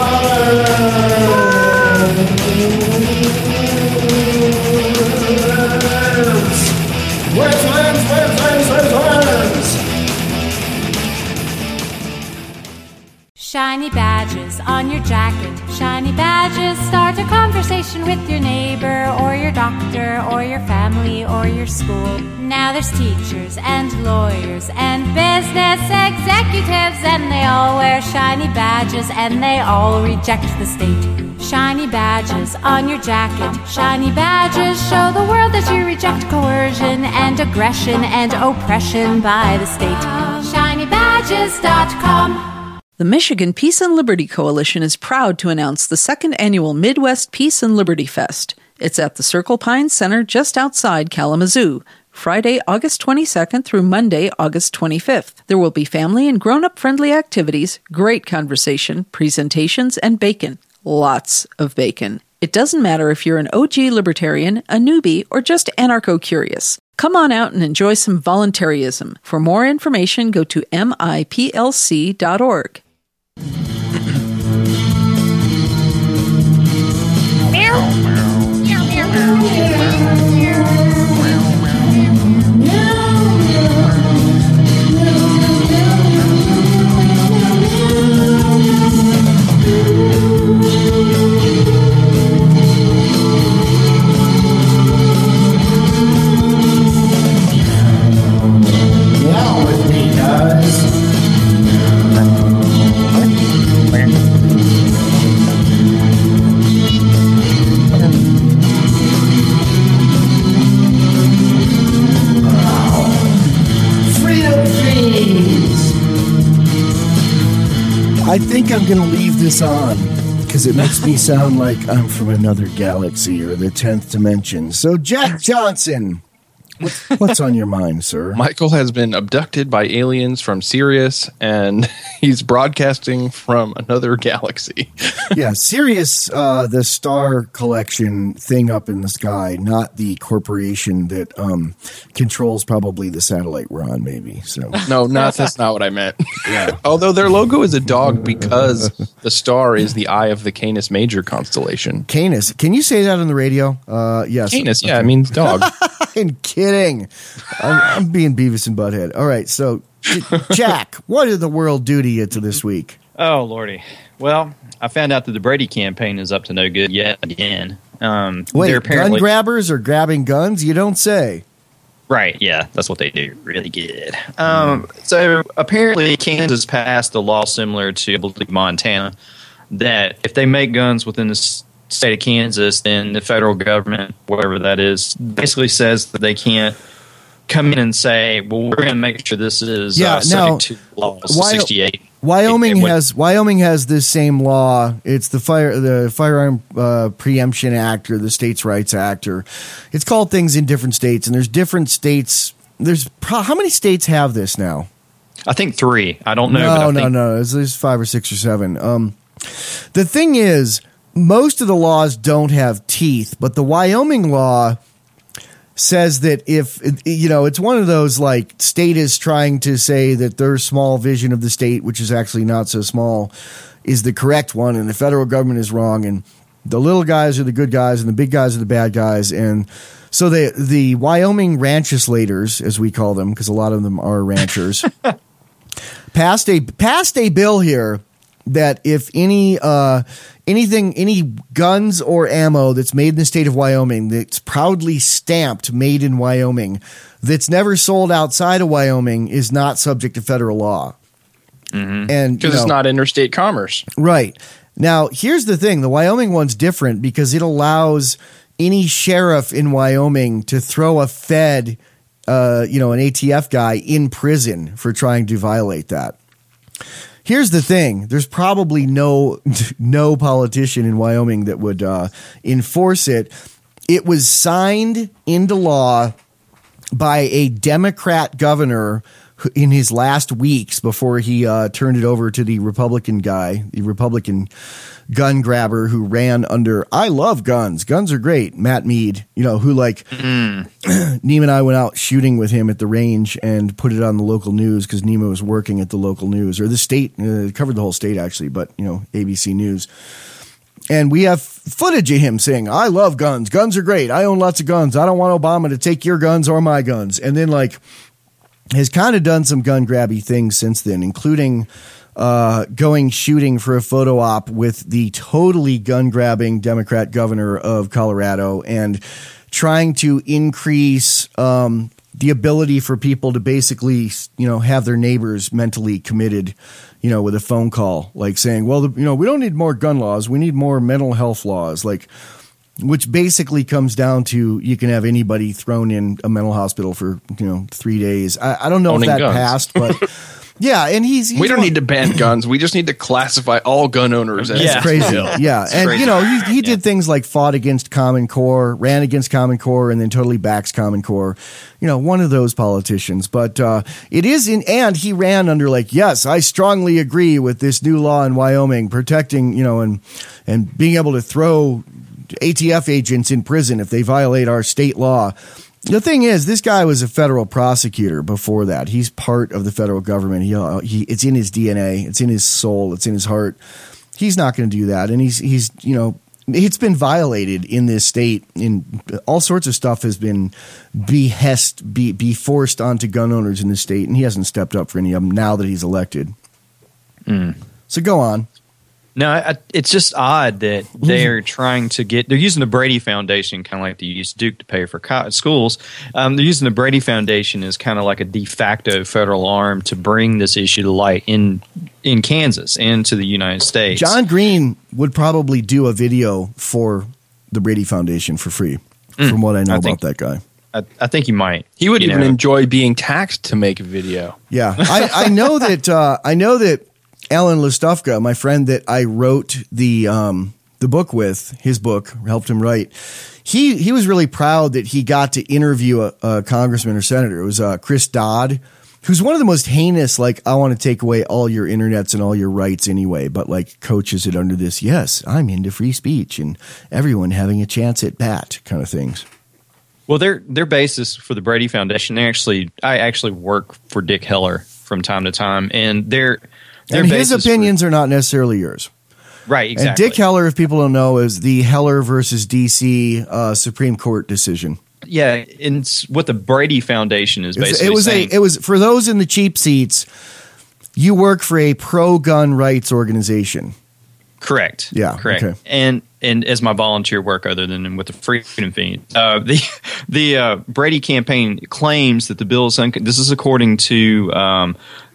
worms! Worms, worms, worms, worms, worms, worms! Shiny badges on your jacket, shiny badges. Start a conversation with your neighbor or your doctor or your family or your school. Now there's teachers and lawyers and business executives, and they all wear shiny badges and they all reject the state. Shiny badges on your jacket. Shiny badges show the world that you reject coercion and aggression and oppression by the state. shiny badges dot com. The Michigan Peace and Liberty Coalition is proud to announce the second annual Midwest Peace and Liberty Fest. It's at the Circle Pines Center just outside Kalamazoo, Friday, August twenty-second through Monday, August twenty-fifth. There will be family and grown-up friendly activities, great conversation, presentations, and bacon. Lots of bacon. It doesn't matter if you're an O G libertarian, a newbie, or just anarcho-curious. Come on out and enjoy some voluntarism. For more information, go to M I P L C dot org. I think I'm going to leave this on because it makes me sound like I'm from another galaxy or the tenth dimension. So, Jack Johnson, what's on your mind, sir? Michael has been abducted by aliens from Sirius, and he's broadcasting from another galaxy. Yeah, Sirius, uh, the star collection thing up in the sky, not the corporation that um, controls probably the satellite we're on, maybe. So no, not that's not what I meant. Yeah. Although their logo is a dog because the star is the eye of the Canis Major constellation. Canis, can you say that on the radio? Uh, yes. Canis, yeah, it means dog. I'm kidding. I'm, I'm being Beavis and Butthead. All right, so Jack, what did the world do to you to this week? Oh, Lordy. Well, I found out that the Brady campaign is up to no good yet again. Um, Wait, they're apparently- gun grabbers are grabbing guns? You don't say. Right, yeah, that's what they do. Really good. Um, so apparently Kansas passed a law similar to, I believe, Montana, that if they make guns within the s- state of Kansas, then the federal government, whatever that is, basically says that they can't come in and say, well, we're going to make sure this is Yeah, uh, subject now, to law why- sixty-eight. Wyoming It- it- has Wyoming has this same law. It's the fire the Firearm uh, Preemption Act or the States' Rights Act, or it's called things in different states. And there's different states. There's pro- how many states have this now? I think three. I don't know. No, but I no, think- no. There's, there's five or six or seven. Um, the thing is, most of the laws don't have teeth, but the Wyoming law says that if, you know, it's one of those like state is trying to say that their small vision of the state, which is actually not so small, is the correct one, and the federal government is wrong, and the little guys are the good guys and the big guys are the bad guys. And so the the Wyoming rancheslators, as we call them, because a lot of them are ranchers, passed a passed a bill here that if any uh, anything, any guns or ammo that's made in the state of Wyoming that's proudly stamped "Made in Wyoming" that's never sold outside of Wyoming is not subject to federal law. Mm-hmm. And Because you it's know, not interstate commerce. right. Now, here's the thing. The Wyoming one's different because it allows any sheriff in Wyoming to throw a Fed, uh, you know, an A T F guy in prison for trying to violate that. Here's the thing. There's probably no no politician in Wyoming that would uh, enforce it. It was signed into law by a Democrat governor in his last weeks before he uh, turned it over to the Republican guy, the Republican gun grabber who ran under "I love guns, guns are great," Matt Mead, you know, who like mm. Neem and I went out shooting with him at the range and put it on the local news because Nima was working at the local news, or the state, uh, covered the whole state actually, but you know, A B C News. And we have footage of him saying, "I love guns, guns are great, I own lots of guns, I don't want Obama to take your guns or my guns." And then like has kind of done some gun grabby things since then, including uh, going shooting for a photo op with the totally gun grabbing Democrat governor of Colorado and trying to increase um, the ability for people to basically, you know, have their neighbors mentally committed, you know, with a phone call, like saying, well, the, you know, we don't need more gun laws. We need more mental health laws, like, which basically comes down to you can have anybody thrown in a mental hospital for, you know, three days. I, I don't know Owning if that guns. passed, but yeah. And he's, he's we don't one, need to ban guns. We just need to classify all gun owners as Yeah. It's crazy. Yeah. It's And, crazy. you know, he, he did things like fought against Common Core, ran against Common Core, and then totally backs Common Core. You know, one of those politicians. But uh, it is in, and he ran under like, yes, I strongly agree with this new law in Wyoming protecting, you know, and and being able to throw A T F agents in prison if they violate our state law. The thing is, this guy was a federal prosecutor before that. He's part of the federal government. He, uh, he, it's in his D N A. It's in his soul. It's in his heart. He's not going to do that. And he's, he's, you know, it's been violated in this state. In all sorts of stuff has been behest, be, be forced onto gun owners in this state, and he hasn't stepped up for any of them now that he's elected. Mm. So go on. No, I, it's just odd that they're trying to get. They're using the Brady Foundation, kind of like they use Duke to pay for co- schools. Um, they're using the Brady Foundation as kind of like a de facto federal arm to bring this issue to light in in Kansas and to the United States. John Green would probably do a video for the Brady Foundation for free, Mm. from what I know I about think- that guy. I, I think he might. He would you even know. enjoy being taxed to make a video. Yeah, I, I know that. Uh, I know that Alan Listufka, my friend that I wrote the um, the book with, his book helped him write. He he was really proud that he got to interview a, a congressman or senator. It was uh, Chris Dodd, who's one of the most heinous. Like, I want to take away all your internets and all your rights anyway, but like coaches it under this. Yes, I'm into free speech and everyone having a chance at bat kind of things. Well, their their basis for the Brady Foundation, they actually, I actually work for Dick Heller from time to time, and their their And his basis for- opinions are not necessarily yours. right? Exactly. And Dick Heller, if people don't know, is the Heller versus D C uh, Supreme Court decision. Yeah, and it's what the Brady Foundation is It's- basically It was saying. a. It was for those in the cheap seats. You work for a pro-gun rights organization. Correct. Yeah, Correct. okay. And and as my volunteer work, other than with the Freedom Feed, uh, the the uh, Brady campaign claims that the bill is un- this is according to um,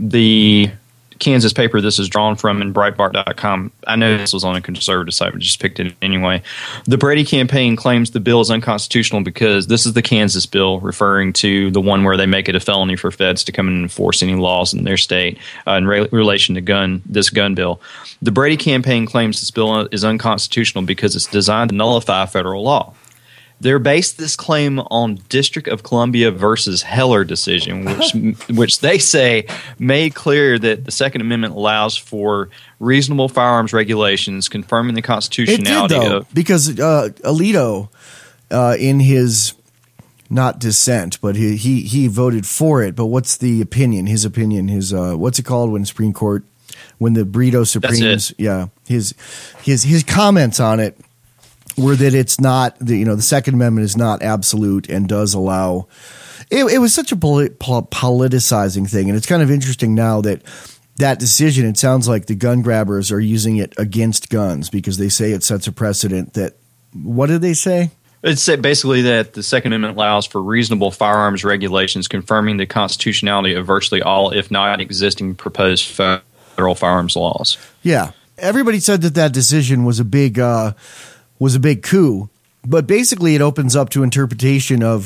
the Kansas paper this is drawn from in Breitbart dot com. I know this was on a conservative site, but just picked it anyway. The Brady campaign claims the bill is unconstitutional because this is the Kansas bill, referring to the one where they make it a felony for feds to come and enforce any laws in their state uh, in re- relation to gun this gun bill. The Brady campaign claims this bill is unconstitutional because it's designed to nullify federal law. They're based this claim on District of Columbia versus Heller decision, which which they say made clear that the Second Amendment allows for reasonable firearms regulations, confirming the It did constitutionality though, of. because uh, Alito, uh, in his not dissent, but he, he he voted for it. But what's the opinion? His opinion. His uh, what's it called when Supreme Court, when the Burrito Supremes? it. Yeah, his his his comments on it were that it's not the you know the Second Amendment is not absolute and does allow. It, it was such a polit- pol- politicizing thing, and it's kind of interesting now that that decision. It sounds like the gun grabbers are using it against guns because they say it sets a precedent. That what did they say? It's basically that the Second Amendment allows for reasonable firearms regulations, confirming the constitutionality of virtually all, if not existing, proposed federal firearms laws. Yeah, everybody said that that decision was a big uh, was a big coup, but basically it opens up to interpretation of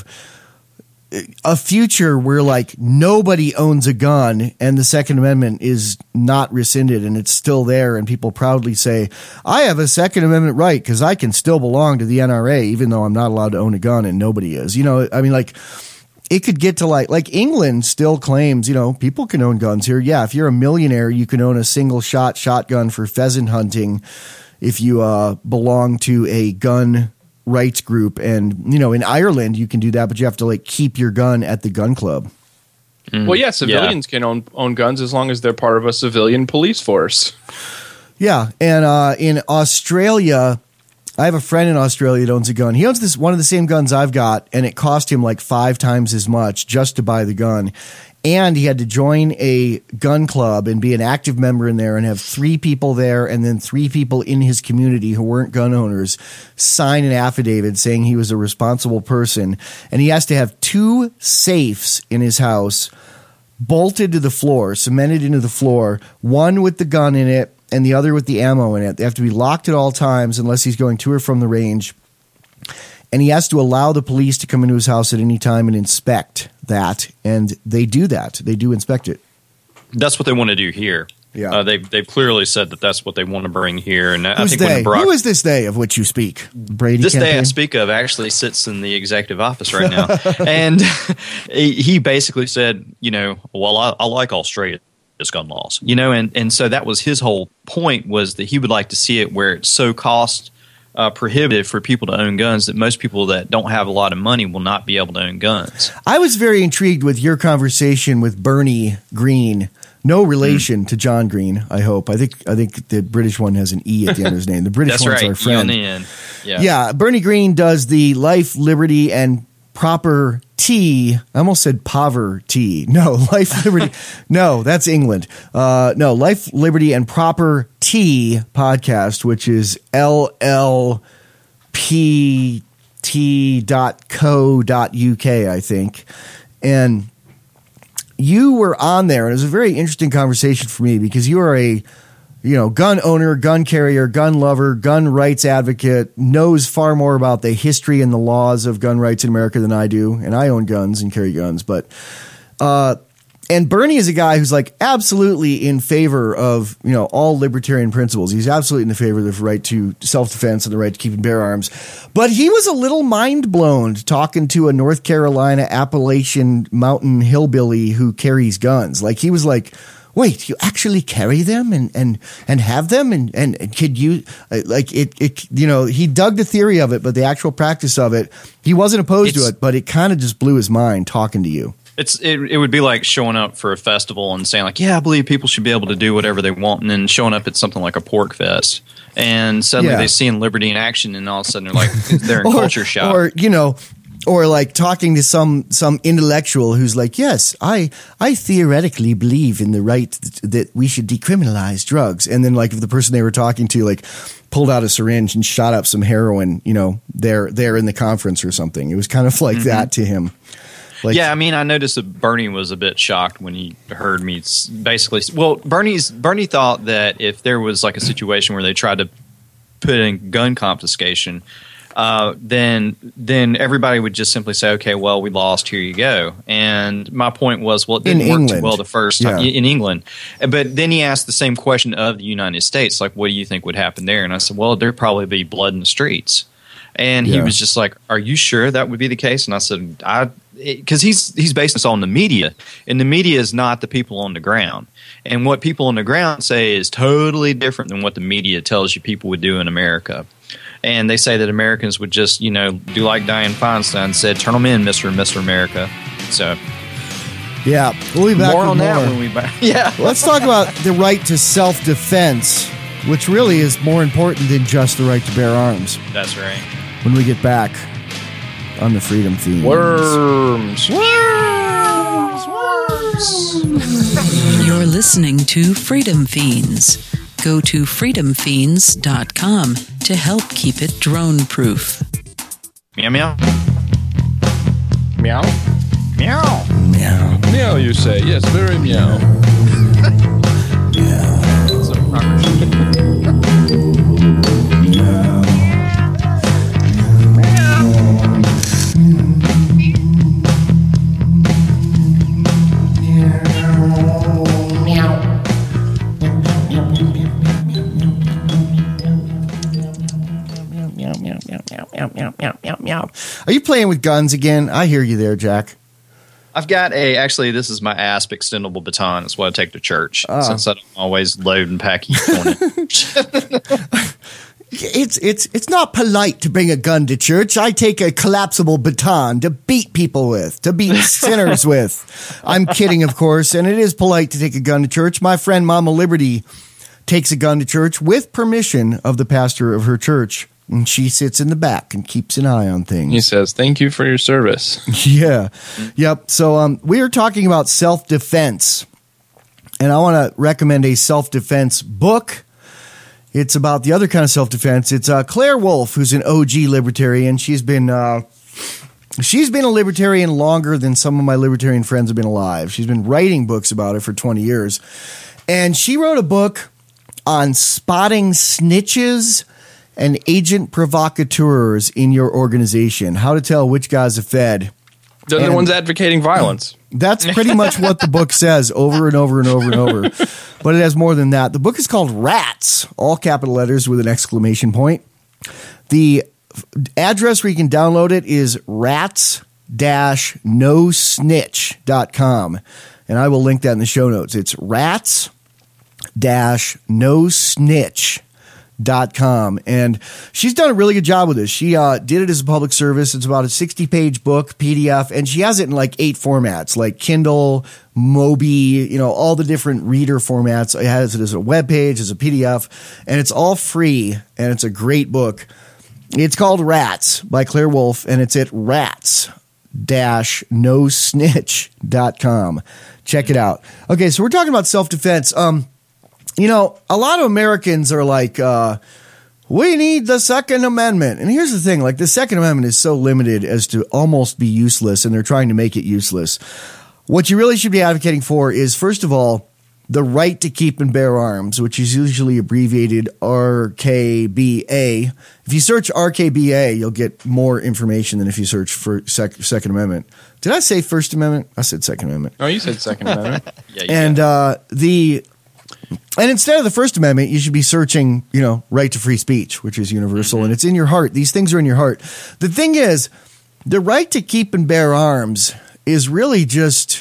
a future where like nobody owns a gun and the Second Amendment is not rescinded and it's still there, and people proudly say, I have a Second Amendment right because I can still belong to the N R A even though I'm not allowed to own a gun and nobody is. You know, I mean, like it could get to like like England still claims, you know, people can own guns here. Yeah, if you're a millionaire, you can own a single shot shotgun for pheasant hunting if you uh, belong to a gun rights group. And, you know, in Ireland, you can do that, but you have to like keep your gun at the gun club. Well, yeah, civilians can own own guns as long as they're part of a civilian police force. Yeah. And uh, in Australia, I have a friend in Australia that owns a gun. He owns this one of the same guns I've got, and it cost him like five times as much just to buy the gun. And he had to join a gun club and be an active member in there and have three people there and then three people in his community who weren't gun owners sign an affidavit saying he was a responsible person. And he has to have two safes in his house bolted to the floor, cemented into the floor, one with the gun in it and the other with the ammo in it. They have to be locked at all times unless he's going to or from the range. And he has to allow the police to come into his house at any time and inspect that. And they do that. They do inspect it. That's what they want to do here. Yeah. Uh, they've, they've clearly said that that's what they want to bring here. And I Who's think they? when Barack, Who is this they of which you speak? Brady this campaign? day I speak of actually sits in the executive office right now. And he basically said, you know, well, I, I like Australia's gun laws, you know, and, and so that was his whole point, was that he would like to see it where it's so cost Uh, prohibitive for people to own guns that most people that don't have a lot of money will not be able to own guns. I was very intrigued with your conversation with Bernie Green. No relation mm. to John Green, I hope. I think I think the British one has an E at the end of his name. The British That's one's right. our friend. E on the end. Yeah. yeah, Bernie Green does the Life, Liberty, and Proper Tea. I almost said poverty. No, Life, Liberty. No, that's England. Uh, no, Life, Liberty, and Proper Tea podcast, which is L L P T dot co dot U K, I think. And you were on there, and it was a very interesting conversation for me because you are a you know, gun owner, gun carrier, gun lover, gun rights advocate, knows far more about the history and the laws of gun rights in America than I do. And I own guns and carry guns. But, uh, and Bernie is a guy who's like absolutely in favor of, you know, all libertarian principles. He's absolutely in the favor of the right to self-defense and the right to keep and bear arms. But he was a little mind blown talking to a North Carolina Appalachian mountain hillbilly who carries guns. Like he was like, wait, you actually carry them and, and, and have them? And, and, and could you, like, it, it, you know, he dug the theory of it, but the actual practice of it, he wasn't opposed it's, to it, but it kind of just blew his mind talking to you. It's it, it would be like showing up for a festival and saying like, yeah, I believe people should be able to do whatever they want, and then showing up at something like a pork fest, and suddenly Yeah. they see liberty in action, and all of a sudden they're like, they're in or, culture shock. Or, you know, or like talking to some some intellectual who's like, yes, I I theoretically believe in the right that, that we should decriminalize drugs. And then like if the person they were talking to like pulled out a syringe and shot up some heroin, you know, there there in the conference or something. It was kind of like mm-hmm. that to him. Like, yeah, I mean, I noticed that Bernie was a bit shocked when he heard me basically. Well, Bernie's Bernie thought that if there was like a situation where they tried to put in gun confiscation, uh, then then everybody would just simply say, "Okay, well, we lost. Here you go." And my point was, well, it didn't in work England. too well the first time Yeah. in England. But then he asked the same question of the United States, like, "What do you think would happen there?" And I said, "Well, there'd probably be blood in the streets." And he Yeah. was just like, "Are you sure that would be the case?" And I said, "I." Because he's he's based this on the media, and the media is not the people on the ground. And what people on the ground say is totally different than what the media tells you people would do in America. And they say that Americans would just, you know, do like Dianne Feinstein said, turn them in, Mister and Mister America. So, yeah, we'll be back more with on more. that when we back. Yeah. Let's talk about the right to self-defense, which really is more important than just the right to bear arms. That's right. When we get back on the Freedom Fiends. Worms. Worms. Worms. You're listening to Freedom Fiends. Go to freedom fiends dot com to help keep it drone-proof. Meow meow. Meow. Meow. Meow. Meow, you say. Yes, very meow. Are you playing with guns again? I hear you there, Jack. I've got a, actually, this is my A S P extendable baton. It's what I take to church, Oh. since I don't always load and pack each on it. It's it's it's not polite to bring a gun to church. I take a collapsible baton to beat people with, to beat sinners with. I'm kidding, of course, and it is polite to take a gun to church. My friend Mama Liberty takes a gun to church with permission of the pastor of her church and she sits in the back and keeps an eye on things. He says, "Thank you for your service." Yeah. Yep. So um, we are talking about self-defense, and I want to recommend a self-defense book. It's about the other kind of self-defense. It's uh, Claire Wolfe, who's an O G libertarian. She's been uh, she's been a libertarian longer than some of my libertarian friends have been alive. She's been writing books about it for twenty years. And she wrote a book on spotting snitches and agent provocateurs in your organization. How to tell which guy's a Fed. They're the ones advocating violence. That's pretty much what the book says over and over and over and over. But it has more than that. The book is called Rats, all capital letters with an exclamation point. The address where you can download it is rats dash no snitch dot com. And I will link that in the show notes. It's rats dash no snitch dot com. And she's done a really good job with this. She uh, did it as a public service. It's about a sixty page book, P D F, and she has it in like eight formats, like Kindle, Mobi, you know, all the different reader formats. It has it as a web page, as a P D F, and it's all free, and it's a great book. It's called Rats by Claire Wolfe, and it's at rats dash no snitch dot com. Check it out. Okay, so we're talking about self-defense. Um, You know, a lot of Americans are like, uh, we need the Second Amendment. And here's the thing, like the Second Amendment is so limited as to almost be useless, and they're trying to make it useless. What you really should be advocating for is, first of all, the right to keep and bear arms, which is usually abbreviated R K B A. If you search R K B A, you'll get more information than if you search for sec- Second Amendment. Did I say First Amendment? I said Second Amendment. Oh, you said Second Amendment. Yeah, you and uh, the... And instead of the First Amendment, you should be searching, you know, right to free speech, which is universal, mm-hmm. and it's in your heart. These things are in your heart. The thing is, the right to keep and bear arms is really just,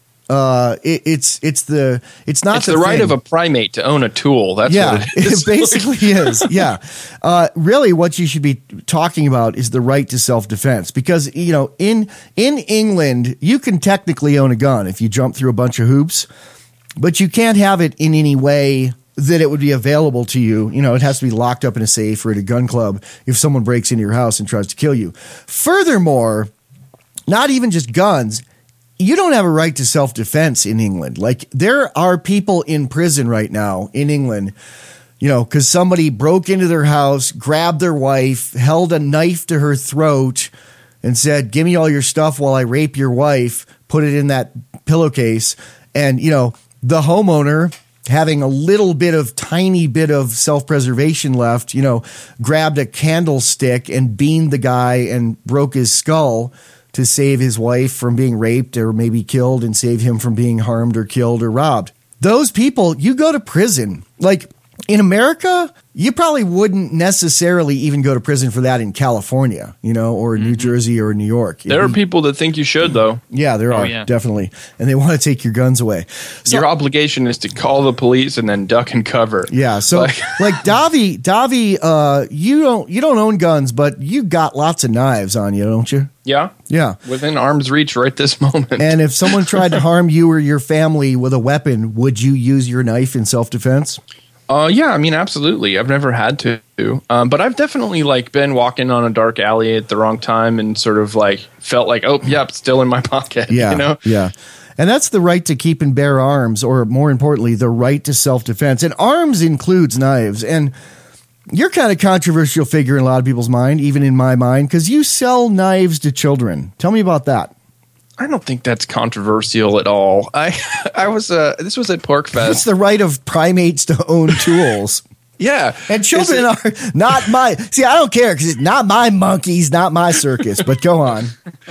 uh, it, it's it's the it's not it's the, the right thing. of a primate to own a tool. That's yeah, what it is. It basically is. Yeah, uh, really, what you should be talking about is the right to self-defense, because you know, in in England, you can technically own a gun if you jump through a bunch of hoops. But you can't have it in any way that it would be available to you. You know, it has to be locked up in a safe or at a gun club if someone breaks into your house and tries to kill you. Furthermore, not even just guns, you don't have a right to self-defense in England. Like, there are people in prison right now in England, you know, because somebody broke into their house, grabbed their wife, held a knife to her throat, and said, "Give me all your stuff while I rape your wife," put it in that pillowcase. And, you know, the homeowner, having a little bit of tiny bit of self-preservation left, you know, grabbed a candlestick and beamed the guy and broke his skull to save his wife from being raped or maybe killed and save him from being harmed or killed or robbed. Those people, you go to prison. Like, in America, you probably wouldn't necessarily even go to prison for that in California, you know, or New Jersey or New York. There are people that think you should, though. Yeah, there Oh, are, yeah. definitely. And they want to take your guns away. So, Your obligation is to call the police and then duck and cover. yeah, so Like- like Davi, Davi, uh, you don't you don't own guns, but you got lots of knives on you, don't you? Yeah. Yeah. Within arm's reach right this moment. And if someone tried to harm you or your family with a weapon, would you use your knife in self-defense? Uh, yeah, I mean, absolutely. I've never had to, um, but I've definitely like been walking on a dark alley at the wrong time and sort of like felt like, oh, yep, still in my pocket. Yeah, you know, yeah. And that's the right to keep and bear arms, or more importantly, the right to self-defense. And arms includes knives. And you're kind of a controversial figure in a lot of people's mind, even in my mind, because you sell knives to children. Tell me about that. I don't think that's controversial at all. I I was uh, this was at PorcFest. It's the right of primates to own tools. Yeah, And children Is are not my... See, I don't care, because it's not my monkeys, not my circus, but go on.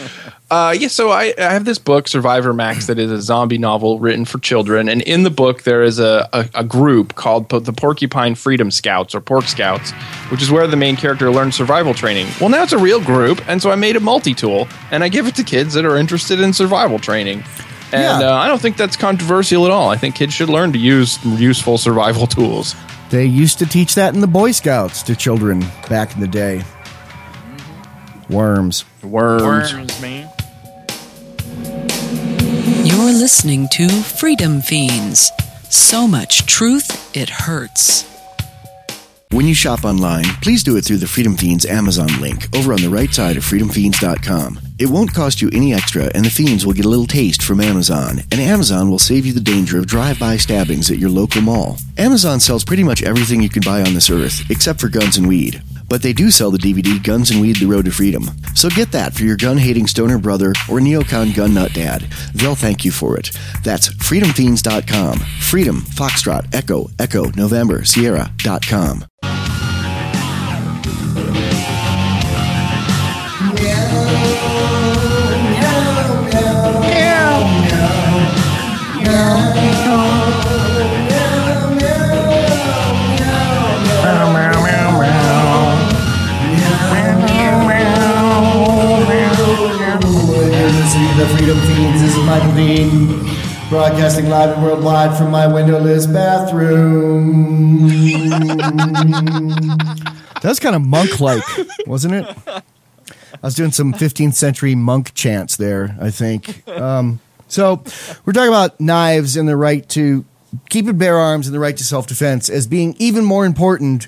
Uh, yeah, so I, I have this book, Survivor Max, that is a zombie novel written for children. And in the book, there is a, a, a group called the Porcupine Freedom Scouts, or Pork Scouts, which is where the main character learns survival training. Well, now it's a real group, and so I made a multi-tool, and I give it to kids that are interested in survival training. And Yeah. uh, I don't think that's controversial at all. I think kids should learn to use useful survival tools. They used to teach that in the Boy Scouts to children back in the day. Worms. Worms. Worms, man. You're listening to Freedom Fiends. So much truth, it hurts. When you shop online, please do it through the Freedom Fiends Amazon link over on the right side of freedom fiends dot com. It won't cost you any extra, and the Fiends will get a little taste from Amazon, and Amazon will save you the danger of drive-by stabbings at your local mall. Amazon sells pretty much everything you can buy on this earth, except for guns and weed. But they do sell the D V D Guns and Weed: The Road to Freedom. So get that for your gun-hating stoner brother or neocon gun nut dad. They'll thank you for it. That's freedom fiends dot com. Freedom, Foxtrot, Echo, Echo, November, Sierra dot com. The Freedom Fiends. This is Michael Dean, broadcasting live and worldwide from my windowless bathroom. That was kind of monk-like, wasn't it? I was doing some fifteenth century monk chants there, I think. Um, so we're talking about knives and the right to keep and bear arms and the right to self-defense as being even more important.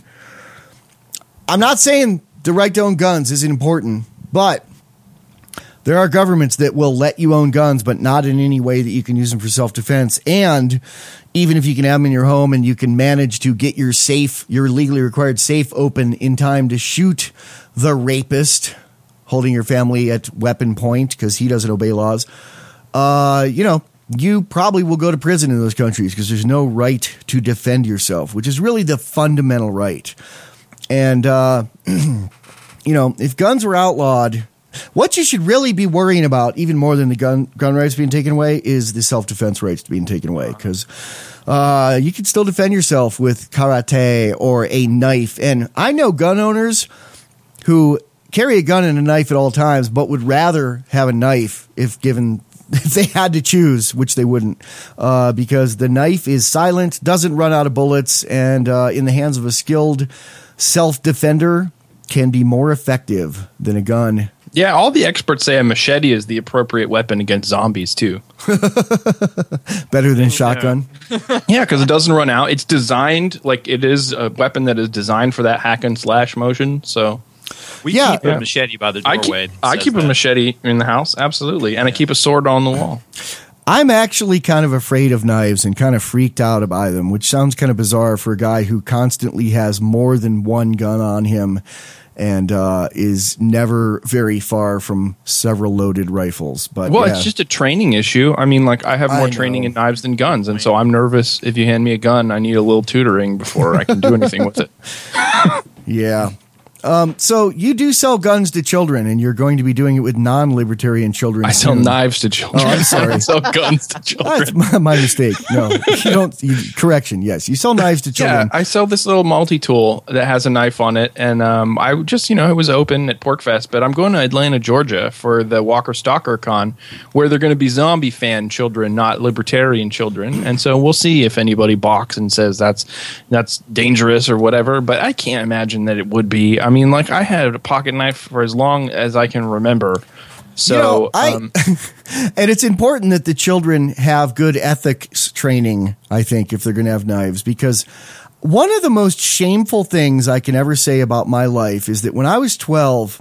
I'm not saying the right to own guns isn't important, but there are governments that will let you own guns, but not in any way that you can use them for self-defense. And even if you can have them in your home and you can manage to get your safe, your legally required safe open in time to shoot the rapist holding your family at weapon point because he doesn't obey laws, uh, you know, you probably will go to prison in those countries because there's no right to defend yourself, which is really the fundamental right. And, uh, you know, if guns were outlawed, what you should really be worrying about, even more than the gun gun rights being taken away, is the self-defense rights being taken away. Because uh, you can still defend yourself with karate or a knife. And I know gun owners who carry a gun and a knife at all times, but would rather have a knife if given if they had to choose, which they wouldn't, uh, because the knife is silent, doesn't run out of bullets, and uh, in the hands of a skilled self-defender can be more effective than a gun. Yeah, all the experts say a machete is the appropriate weapon against zombies, too. Better than shotgun? Yeah, because it doesn't run out. It's designed, like, it is a weapon that is designed for that hack and slash motion, so... We yeah, keep a yeah. machete by the doorway. I keep, I keep a machete in the house, absolutely, and I keep a sword on the wall. I'm actually kind of afraid of knives and kind of freaked out by them, which sounds kind of bizarre for a guy who constantly has more than one gun on him and uh, is never very far from several loaded rifles. But well, yeah. It's just a training issue. I mean, like I have more I training in knives than guns, and so I'm nervous if you hand me a gun, I need a little tutoring before I can do anything with it. Yeah. Um, so you do sell guns to children, and you're going to be doing it with non-libertarian children. I sell soon. knives to children. Oh, I'm sorry. I sell guns to children. That's my, my mistake. No, you don't. You, correction. Yes, you sell knives to children. Yeah, I sell this little multi-tool that has a knife on it, and um, I just, you know, it was open at PorkFest, but I'm going to Atlanta, Georgia for the Walker Stalker Con, where they're going to be zombie fan children, not libertarian children, and so we'll see if anybody balks and says that's that's dangerous or whatever. But I can't imagine that it would be. I mean, like I had a pocket knife for as long as I can remember. So, you know, I, um, and it's important that the children have good ethics training, I think, if they're going to have knives, because one of the most shameful things I can ever say about my life is that when I was twelve,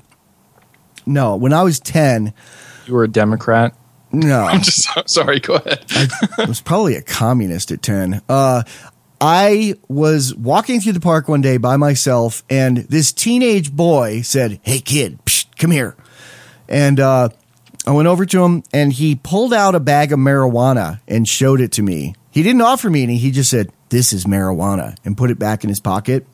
no, when I was ten. You were a Democrat? No. I'm just sorry. Go ahead. I was probably a communist at ten. Uh, I was walking through the park one day by myself, and this teenage boy said, "Hey, kid, psh, come here." And uh, I went over to him, and he pulled out a bag of marijuana and showed it to me. He didn't offer me any. He just said, "This is marijuana," and put it back in his pocket.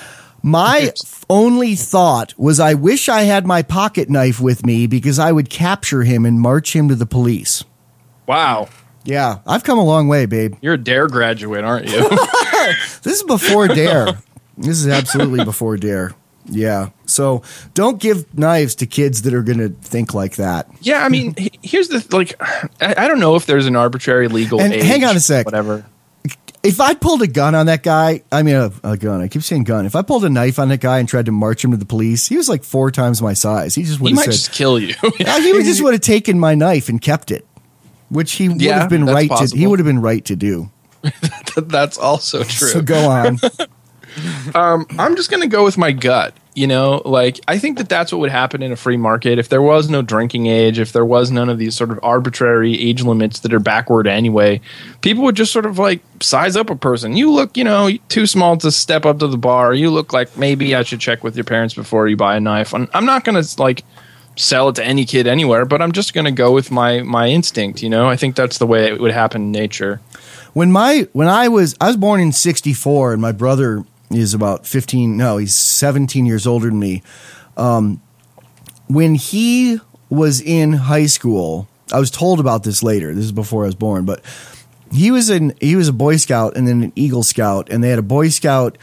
My only thought was, I wish I had my pocket knife with me because I would capture him and march him to the police. Wow. Yeah, I've come a long way, babe. You're a DARE graduate, aren't you? This is before DARE. This is absolutely before DARE. Yeah. So don't give knives to kids that are going to think like that. Yeah, I mean, here's the like. I, I don't know if there's an arbitrary legal and age. Hang on a sec. Whatever. If I pulled a gun on that guy, I mean a, a gun. I keep saying gun. If I pulled a knife on that guy and tried to march him to the police, he was like four times my size. He just would he have might said, just kill you. uh, he would just would have taken my knife and kept it, which he would yeah, have been right possible. to. He would have been right to do. That's also true. So go on. um, I'm just going to go with my gut. You know, like, I think that that's what would happen in a free market if there was no drinking age, if there was none of these sort of arbitrary age limits that are backward anyway. People would just sort of like size up a person. You look, you know, too small to step up to the bar. You look like maybe I should check with your parents before you buy a knife. I'm, I'm not going to like sell it to any kid anywhere, but I'm just going to go with my my instinct. You know, I think that's the way it would happen in nature. When my when I was I was born in sixty-four, and my brother is about fifteen. No, he's seventeen years older than me. Um, when he was in high school, I was told about this later. This is before I was born, but he was in he was a Boy Scout and then an Eagle Scout, and they had a Boy Scout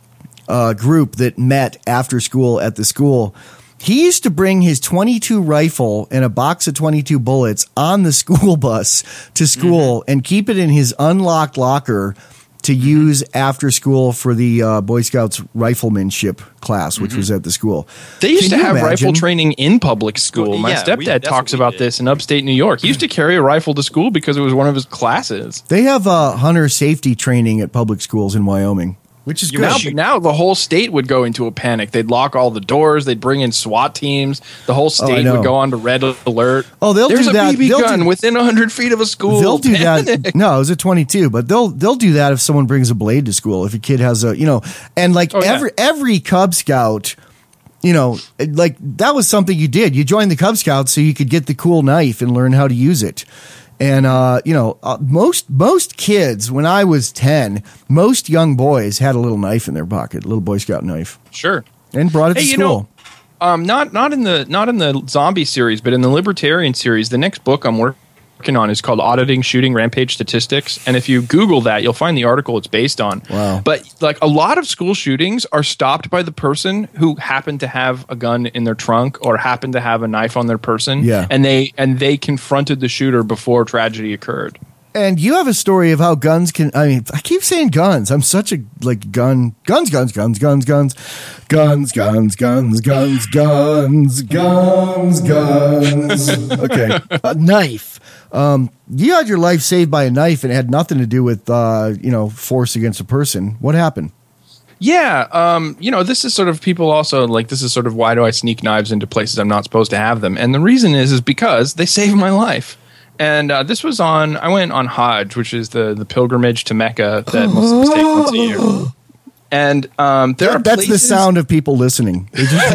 uh, group that met after school at the school. He used to bring his twenty-two rifle and a box of twenty-two bullets on the school bus to school mm-hmm. and keep it in his unlocked locker to use after school for the uh, Boy Scouts riflemanship class, which mm-hmm. was at the school. They used Can to have imagine? rifle training in public school. My yeah, stepdad we, talks about did. this in upstate New York. He used to carry a rifle to school because it was one of his classes. They have uh, hunter safety training at public schools in Wyoming, which is good. Now, now the whole state would go into a panic. They'd lock all the doors. They'd bring in SWAT teams. The whole Oh, I state know. would go on to red alert. Oh, they'll There's do a that. B B They'll gun do- within one hundred feet of a school. They'll do Panic. that. No, it was a twenty-two, but they'll they'll do that if someone brings a blade to school. If a kid has a, you know, and like Oh, yeah. every every Cub Scout, you know, like that was something you did. You joined the Cub Scouts so you could get the cool knife and learn how to use it. And uh, you know, uh, most most kids when I was ten, most young boys had a little knife in their pocket, a little Boy Scout knife, Sure. and brought it Hey, to you school. know, um, not not in the not in the zombie series, but in the libertarian series, the next book I'm working on is called Auditing Shooting Rampage Statistics. And if you Google that, you'll find the article it's based on. Wow. But like a lot of school shootings are stopped by the person who happened to have a gun in their trunk or happened to have a knife on their person. Yeah. And they and they confronted the shooter before tragedy occurred. And you have a story of how guns can, I mean, I keep saying guns. I'm such a, like, gun, guns, guns, guns, guns, guns, guns, guns, guns, guns, guns, guns, guns. Okay. A knife. Um, you had your life saved by a knife and it had nothing to do with, uh, you know, force against a person. What happened? Yeah, um, you know, this is sort of people also like this is sort of why do I sneak knives into places I'm not supposed to have them? And the reason is is because they saved my life. And uh, this was on, I went on Hajj, which is the, the pilgrimage to Mecca that Muslims take once a year. And um, there That- are that's the places, sound of people listening. They just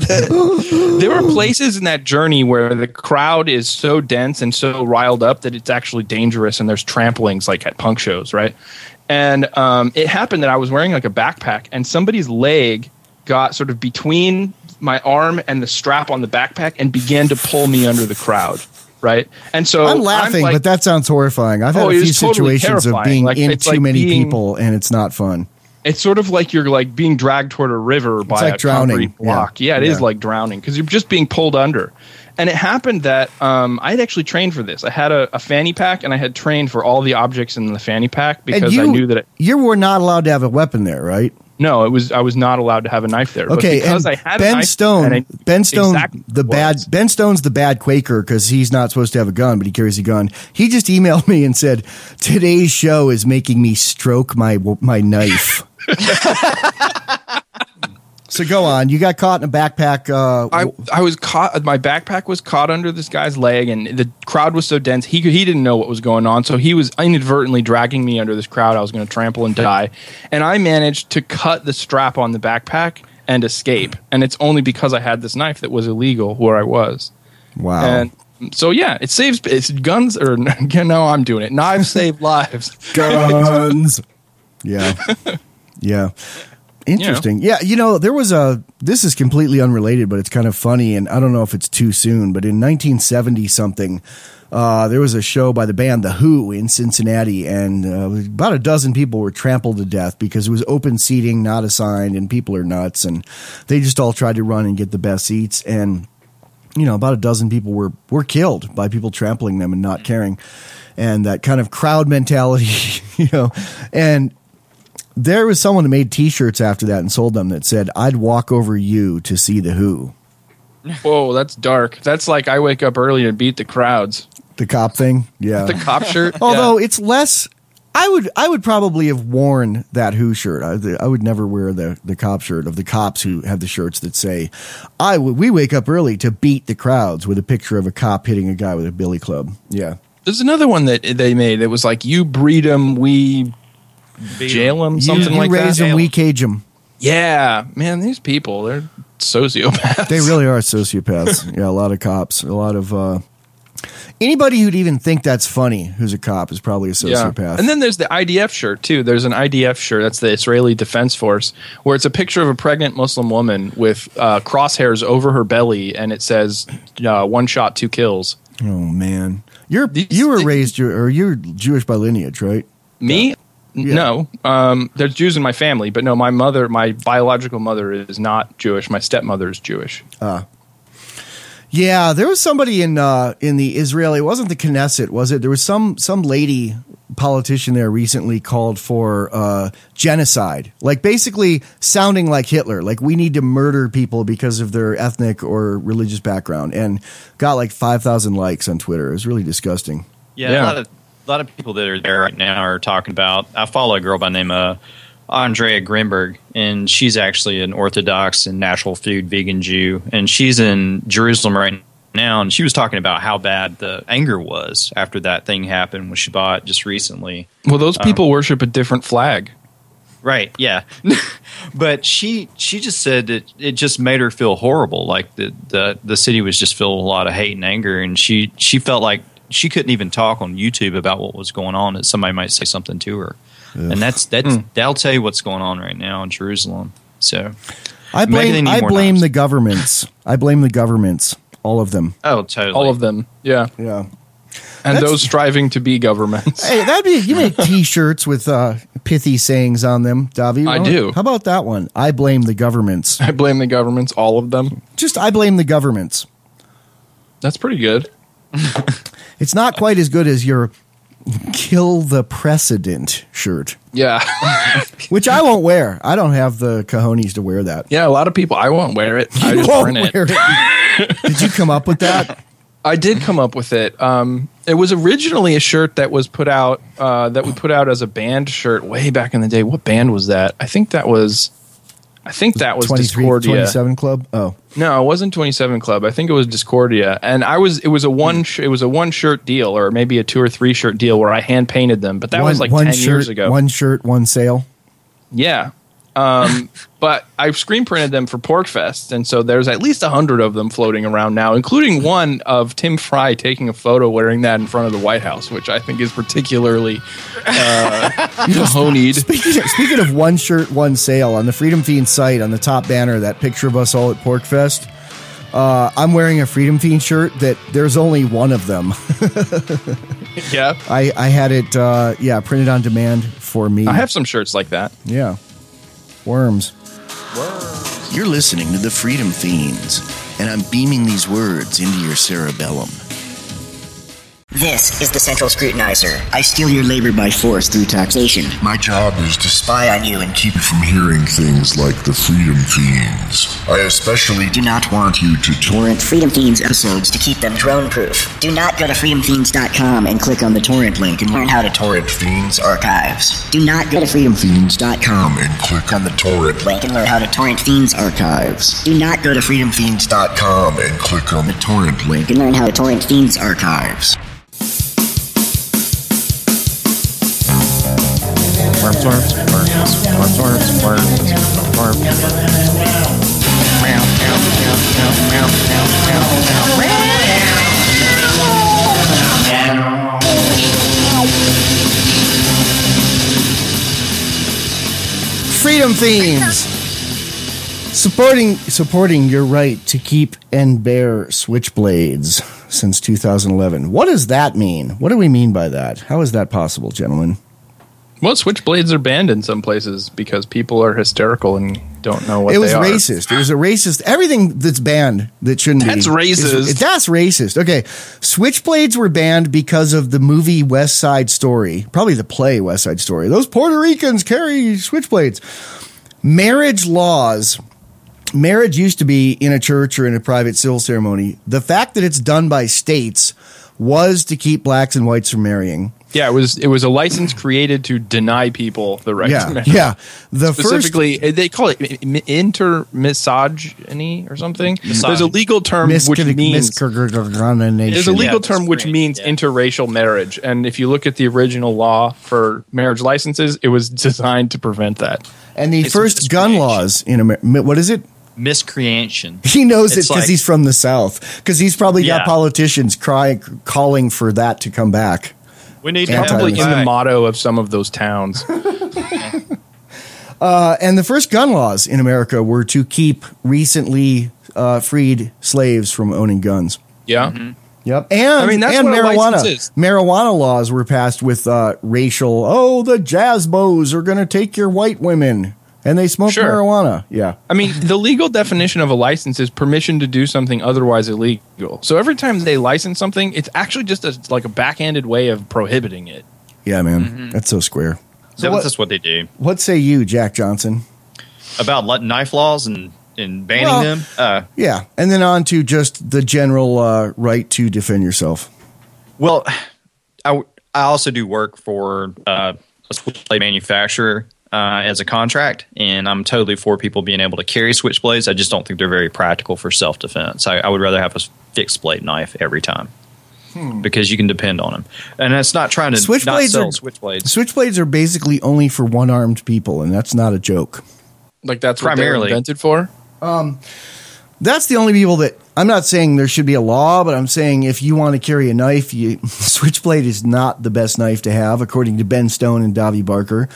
went, there are places in that journey where the crowd is so dense and so riled up that it's actually dangerous, and there's tramplings like at punk shows, right? And um, it happened that I was wearing like a backpack, and somebody's leg got sort of between my arm and the strap on the backpack and began to pull me under the crowd. Right, and so I'm laughing, like, but that sounds horrifying. I've had Oh, a it few is totally situations of terrifying. being Like, in it's too like many being- people, and it's not fun. it's sort of like you're like being dragged toward a river by like a drowning. concrete block. Yeah. Yeah, it is Yeah. like drowning because you're just being pulled under. And it happened that um, I had actually trained for this. I had a, a fanny pack, and I had trained for all the objects in the fanny pack because and you, I knew that. It, you were not allowed to have a weapon there, right? no, it was I was not allowed to have a knife there. Okay, but because and I had a Ben knife Stone, and I knew Ben Stone, exactly the what it bad was. Ben Stone's the bad Quaker because he's not supposed to have a gun, but he carries a gun. He just emailed me and said, "Today's show is making me stroke my my knife." So go on. You got caught in a backpack. Uh, I, I was caught. My backpack was caught under this guy's leg, and the crowd was so dense he could, he didn't know what was going on. So he was inadvertently dragging me under this crowd. I was going to trample and die, and I managed to cut the strap on the backpack and escape. And it's only because I had this knife that was illegal where I was. wow. And so yeah, it saves. It's guns or no, I'm doing it. Knives save lives. Guns. Yeah. Yeah. Interesting. Yeah, you know, there was a, this is completely unrelated, but it's kind of funny, and I don't know if it's too soon, but in nineteen seventy something, uh, there was a show by the band The Who in Cincinnati, and uh, about a dozen people were trampled to death because it was open seating, not assigned, and people are nuts, and they just all tried to run and get the best seats, and, you know, about a dozen people were, were killed by people trampling them and not caring, and that kind of crowd mentality, you know, and there was someone that made T-shirts after that and sold them that said, "I'd walk over you to see the Who." Whoa, that's dark. That's like I wake up early to beat the crowds. The cop thing, yeah. The cop shirt. Although it's less, I would I would probably have worn that Who shirt. I, I would never wear the, the cop shirt of the cops who have the shirts that say, "I w- we wake up early to beat the crowds," with a picture of a cop hitting a guy with a billy club. Yeah. There's another one that they made that was like, "You breed them, we jail them," something you, you like raise that. them, we cage them. Yeah, man, these people, they're sociopaths. They really are sociopaths. Yeah, a lot of cops, a lot of uh, anybody who'd even think that's funny who's a cop is probably a sociopath. Yeah. And then there's the I D F shirt too. There's an I D F shirt, that's the Israeli Defense Force, where it's a picture of a pregnant Muslim woman with uh, crosshairs over her belly, and it says uh, "one shot, two kills." Oh man, you're These- you were they- raised or you're Jewish by lineage, right? Me? Yeah. No. Um, there's Jews in my family, but no, my mother, my biological mother is not Jewish. My stepmother is Jewish. Uh, yeah, there was somebody in uh, in the Israeli. It wasn't the Knesset, was it? There was some some lady politician there recently called for uh, genocide, like basically sounding like Hitler. Like, we need to murder people because of their ethnic or religious background, and got like five thousand likes on Twitter. It was really disgusting. Yeah, Yeah. a lot of a lot of people that are there right now are talking about. I follow a girl by the name of Andrea Grimberg, and she's actually an Orthodox and natural food vegan Jew, and she's in Jerusalem right now. And she was talking about how bad the anger was after that thing happened with Shabbat just recently. Well, those people worship a different flag. Right, yeah. But she she just said that it just made her feel horrible. Like the, the, the city was just filled with a lot of hate and anger, and she, she felt like she couldn't even talk on YouTube about what was going on, that somebody might say something to her. Ugh. And that's that's mm. that'll tell you what's going on right now in Jerusalem. So I blame I blame knives. the governments. I blame the governments. All of them. Oh, totally. All of them. Yeah. Yeah. And That's, those striving to be governments. Hey, that'd be you make T-shirts with uh, pithy sayings on them, Davi. I do. How about that one? I blame the governments. I blame the governments. All of them. Just I blame the governments. That's pretty good. It's not quite as good as your "Kill the Precedent" shirt. Yeah. Which I won't wear. I don't have the cojones to wear that. Yeah, a lot of people. I won't wear it. I You just won't print wear it. it. Did you come up with that? I did come up with it. Um, it was originally a shirt that was put out uh, that we put out as a band shirt way back in the day. What band was that? I think that was. I think that was Discordia. twenty-seven Club. Oh no, it wasn't twenty-seven Club. I think it was Discordia. And I was. It was a one. Sh- it was a one shirt deal, or maybe a two or three shirt deal, where I hand painted them. But that one, was like one ten shirt, years ago. One shirt, one sale. Yeah. Um, but I screen printed them for PorkFest, and so there's at least a hundred of them floating around now, including one of Tim Fry taking a photo wearing that in front of the White House, which I think is particularly uh, honeyed. Speaking of, speaking of one shirt, one sale, on the Freedom Fiend site, on the top banner, that picture of us all at PorkFest, uh, I'm wearing a Freedom Fiend shirt that there's only one of them. Yeah. I, I had it, uh, yeah, printed on demand for me. I have some shirts like that. Yeah. Worms. You're listening to the Freedom Fiends, and I'm beaming these words into your cerebellum. This is the Central Scrutinizer. I steal your labor by force through taxation. My job is to Spy on you and keep you from hearing things like the Freedom Fiends. I especially do not want you to torrent Freedom Fiends episodes to keep them drone-proof. Do not go to freedom fiends dot com and click on the torrent link and learn how to torrent Fiends archives. Do not go to freedom fiends dot com and click on the torrent link and learn how to torrent Fiends archives. Do not go to freedom fiends dot com and click on the torrent link and learn how to torrent Fiends archives. Worms, worms, worms, worms, worms, worms, Freedom Fiends! Supporting, supporting your right to keep and bear switchblades since two thousand eleven. What does that mean? What do we mean by that? How is that possible, gentlemen? Well, switchblades are banned in some places because people are hysterical and don't know what it was they are. racist. It was a racist. Everything that's banned that shouldn't that's be. That's racist. Is, that's racist. Okay. Switchblades were banned because of the movie West Side Story. Probably the play West Side Story. Those Puerto Ricans carry switchblades. Marriage laws. Marriage used to be in a church or in a private civil ceremony. The fact that it's done by states was to keep blacks and whites from marrying. Yeah, it was it was a license created to deny people the right Yeah, to marry. yeah. The Specifically, they call it intermisogyny or something. Misogyny. There's a legal term Mis- which means miscongregation. there's a legal Yeah, term which great, means yeah. interracial marriage, and if you look at the original law for marriage licenses, it was designed to prevent that. And the It's first gun miscreation. laws in America. What is it? Miscreation. He knows it It's because like- he's from the South. Because he's probably got Yeah. politicians crying, calling for that to come back. We need to Anti- have Probably in the Right. motto of some of those towns. Uh, and the first gun laws in America were to keep recently uh, freed slaves from owning guns. Yeah. Yep, and I mean, that's and what a marijuana. license is. Marijuana laws were passed with uh, racial. Oh, the jazzbos are going to take your white women, and they smoke Sure. marijuana. Yeah, I mean, the legal definition of a license is permission to do something otherwise illegal. So every time they license something, it's actually just a, like a backhanded way of prohibiting it. yeah, man, Mm-hmm. that's so square. So what- that's what they do. What say you, Jack Johnson? About let- knife laws and, and banning Well- them? Uh, Yeah, and then on to just the general uh, right to defend yourself. well, I, w- I also do work for uh, a switchblade manufacturer uh, as a contract, and I'm totally for people being able to carry switchblades. I just don't think they're very practical for self-defense. I, I would rather have a fixed blade knife every time. Because you can depend on them, and it's not trying to not Switchblades sell are switchblades. Switchblades are basically only for one-armed people, and that's not a joke. Like that's what they were Primarily. invented for. That's the only people that I'm not saying there should be a law, but I'm saying if you want to carry a knife, you, switchblade is not the best knife to have, according to Ben Stone and Davy Barker.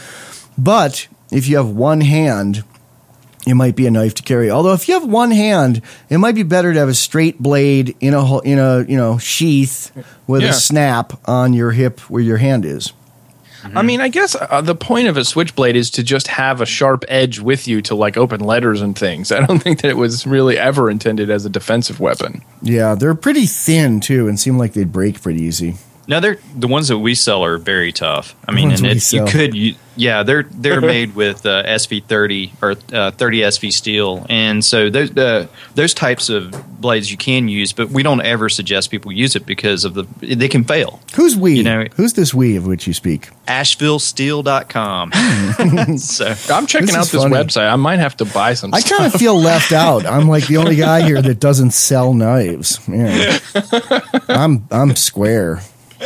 But if you have one hand, it might be a knife to carry. Although if you have one hand, it might be better to have a straight blade in a hol- in a you know sheath with Yeah. a snap on your hip where your hand is. I mean, I guess uh, the point of a switchblade is to just have a sharp edge with you to like open letters and things. I don't think that it was really ever intended as a defensive weapon. Yeah, they're pretty thin too, and seem like they'd break pretty easy. No, they're the ones that we sell are very tough. I mean, ones and we it, you sell. could, you, yeah, they're they're made with uh, S V thirty or uh, thirty S V steel, and so those uh, those types of blades you can use, but we don't ever suggest people use it because of the they can fail. Who's we? You know- Who's this we of which you speak? Asheville Steel dot com. So I'm checking This out is this funny. website. I might have to buy some I stuff. kind of feel left out. I'm like the only guy here that doesn't sell knives. Yeah. I'm I'm square.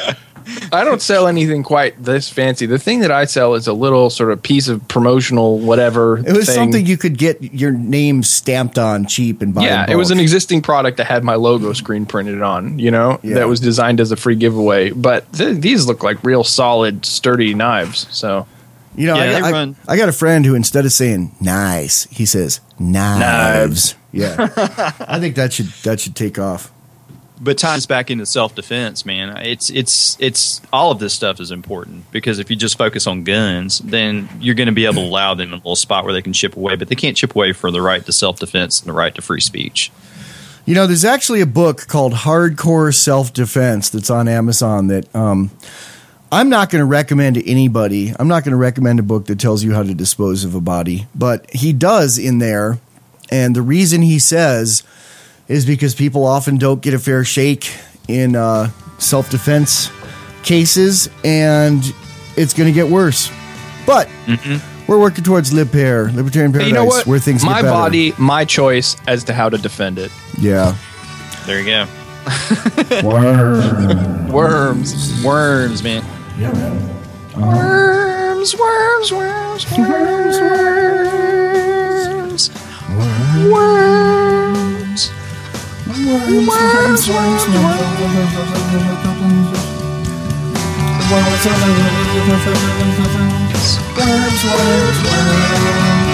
I don't sell anything quite this fancy. The thing that I sell is a little sort of piece of promotional whatever. It was thing. something you could get your name stamped on cheap and buy. in Yeah, it was bulk. an existing product that had my logo screen printed on, you know, Yeah. that was designed as a free giveaway. But th- these look like real solid, sturdy knives. So You know, Yeah, I, they got, I, run- I got a friend who instead of saying nice, he says knives. Yeah, I think that should that should take off. but ties back into self defense, man. It's it's it's all of this stuff is important because if you just focus on guns, then you're going to be able to allow them in a little spot where they can chip away, but they can't chip away for the right to self defense and the right to free speech. You know, there's actually a book called Hardcore Self Defense that's on Amazon that um, I'm not going to recommend to anybody. I'm not going to recommend a book that tells you how to dispose of a body, but he does in there. And the reason he says is because people often don't get a fair shake in uh, self defense cases, and it's going to get worse. But we're working towards lib pair, libertarian But paradise, you know what? where things my get better. body, my choice as to how to defend it. Yeah. There you go. Worms. Worms, man. Yeah, man. Worms, worms, worms, worms, worms. Worms. Worms, worms, worms. Worms, worms, worms.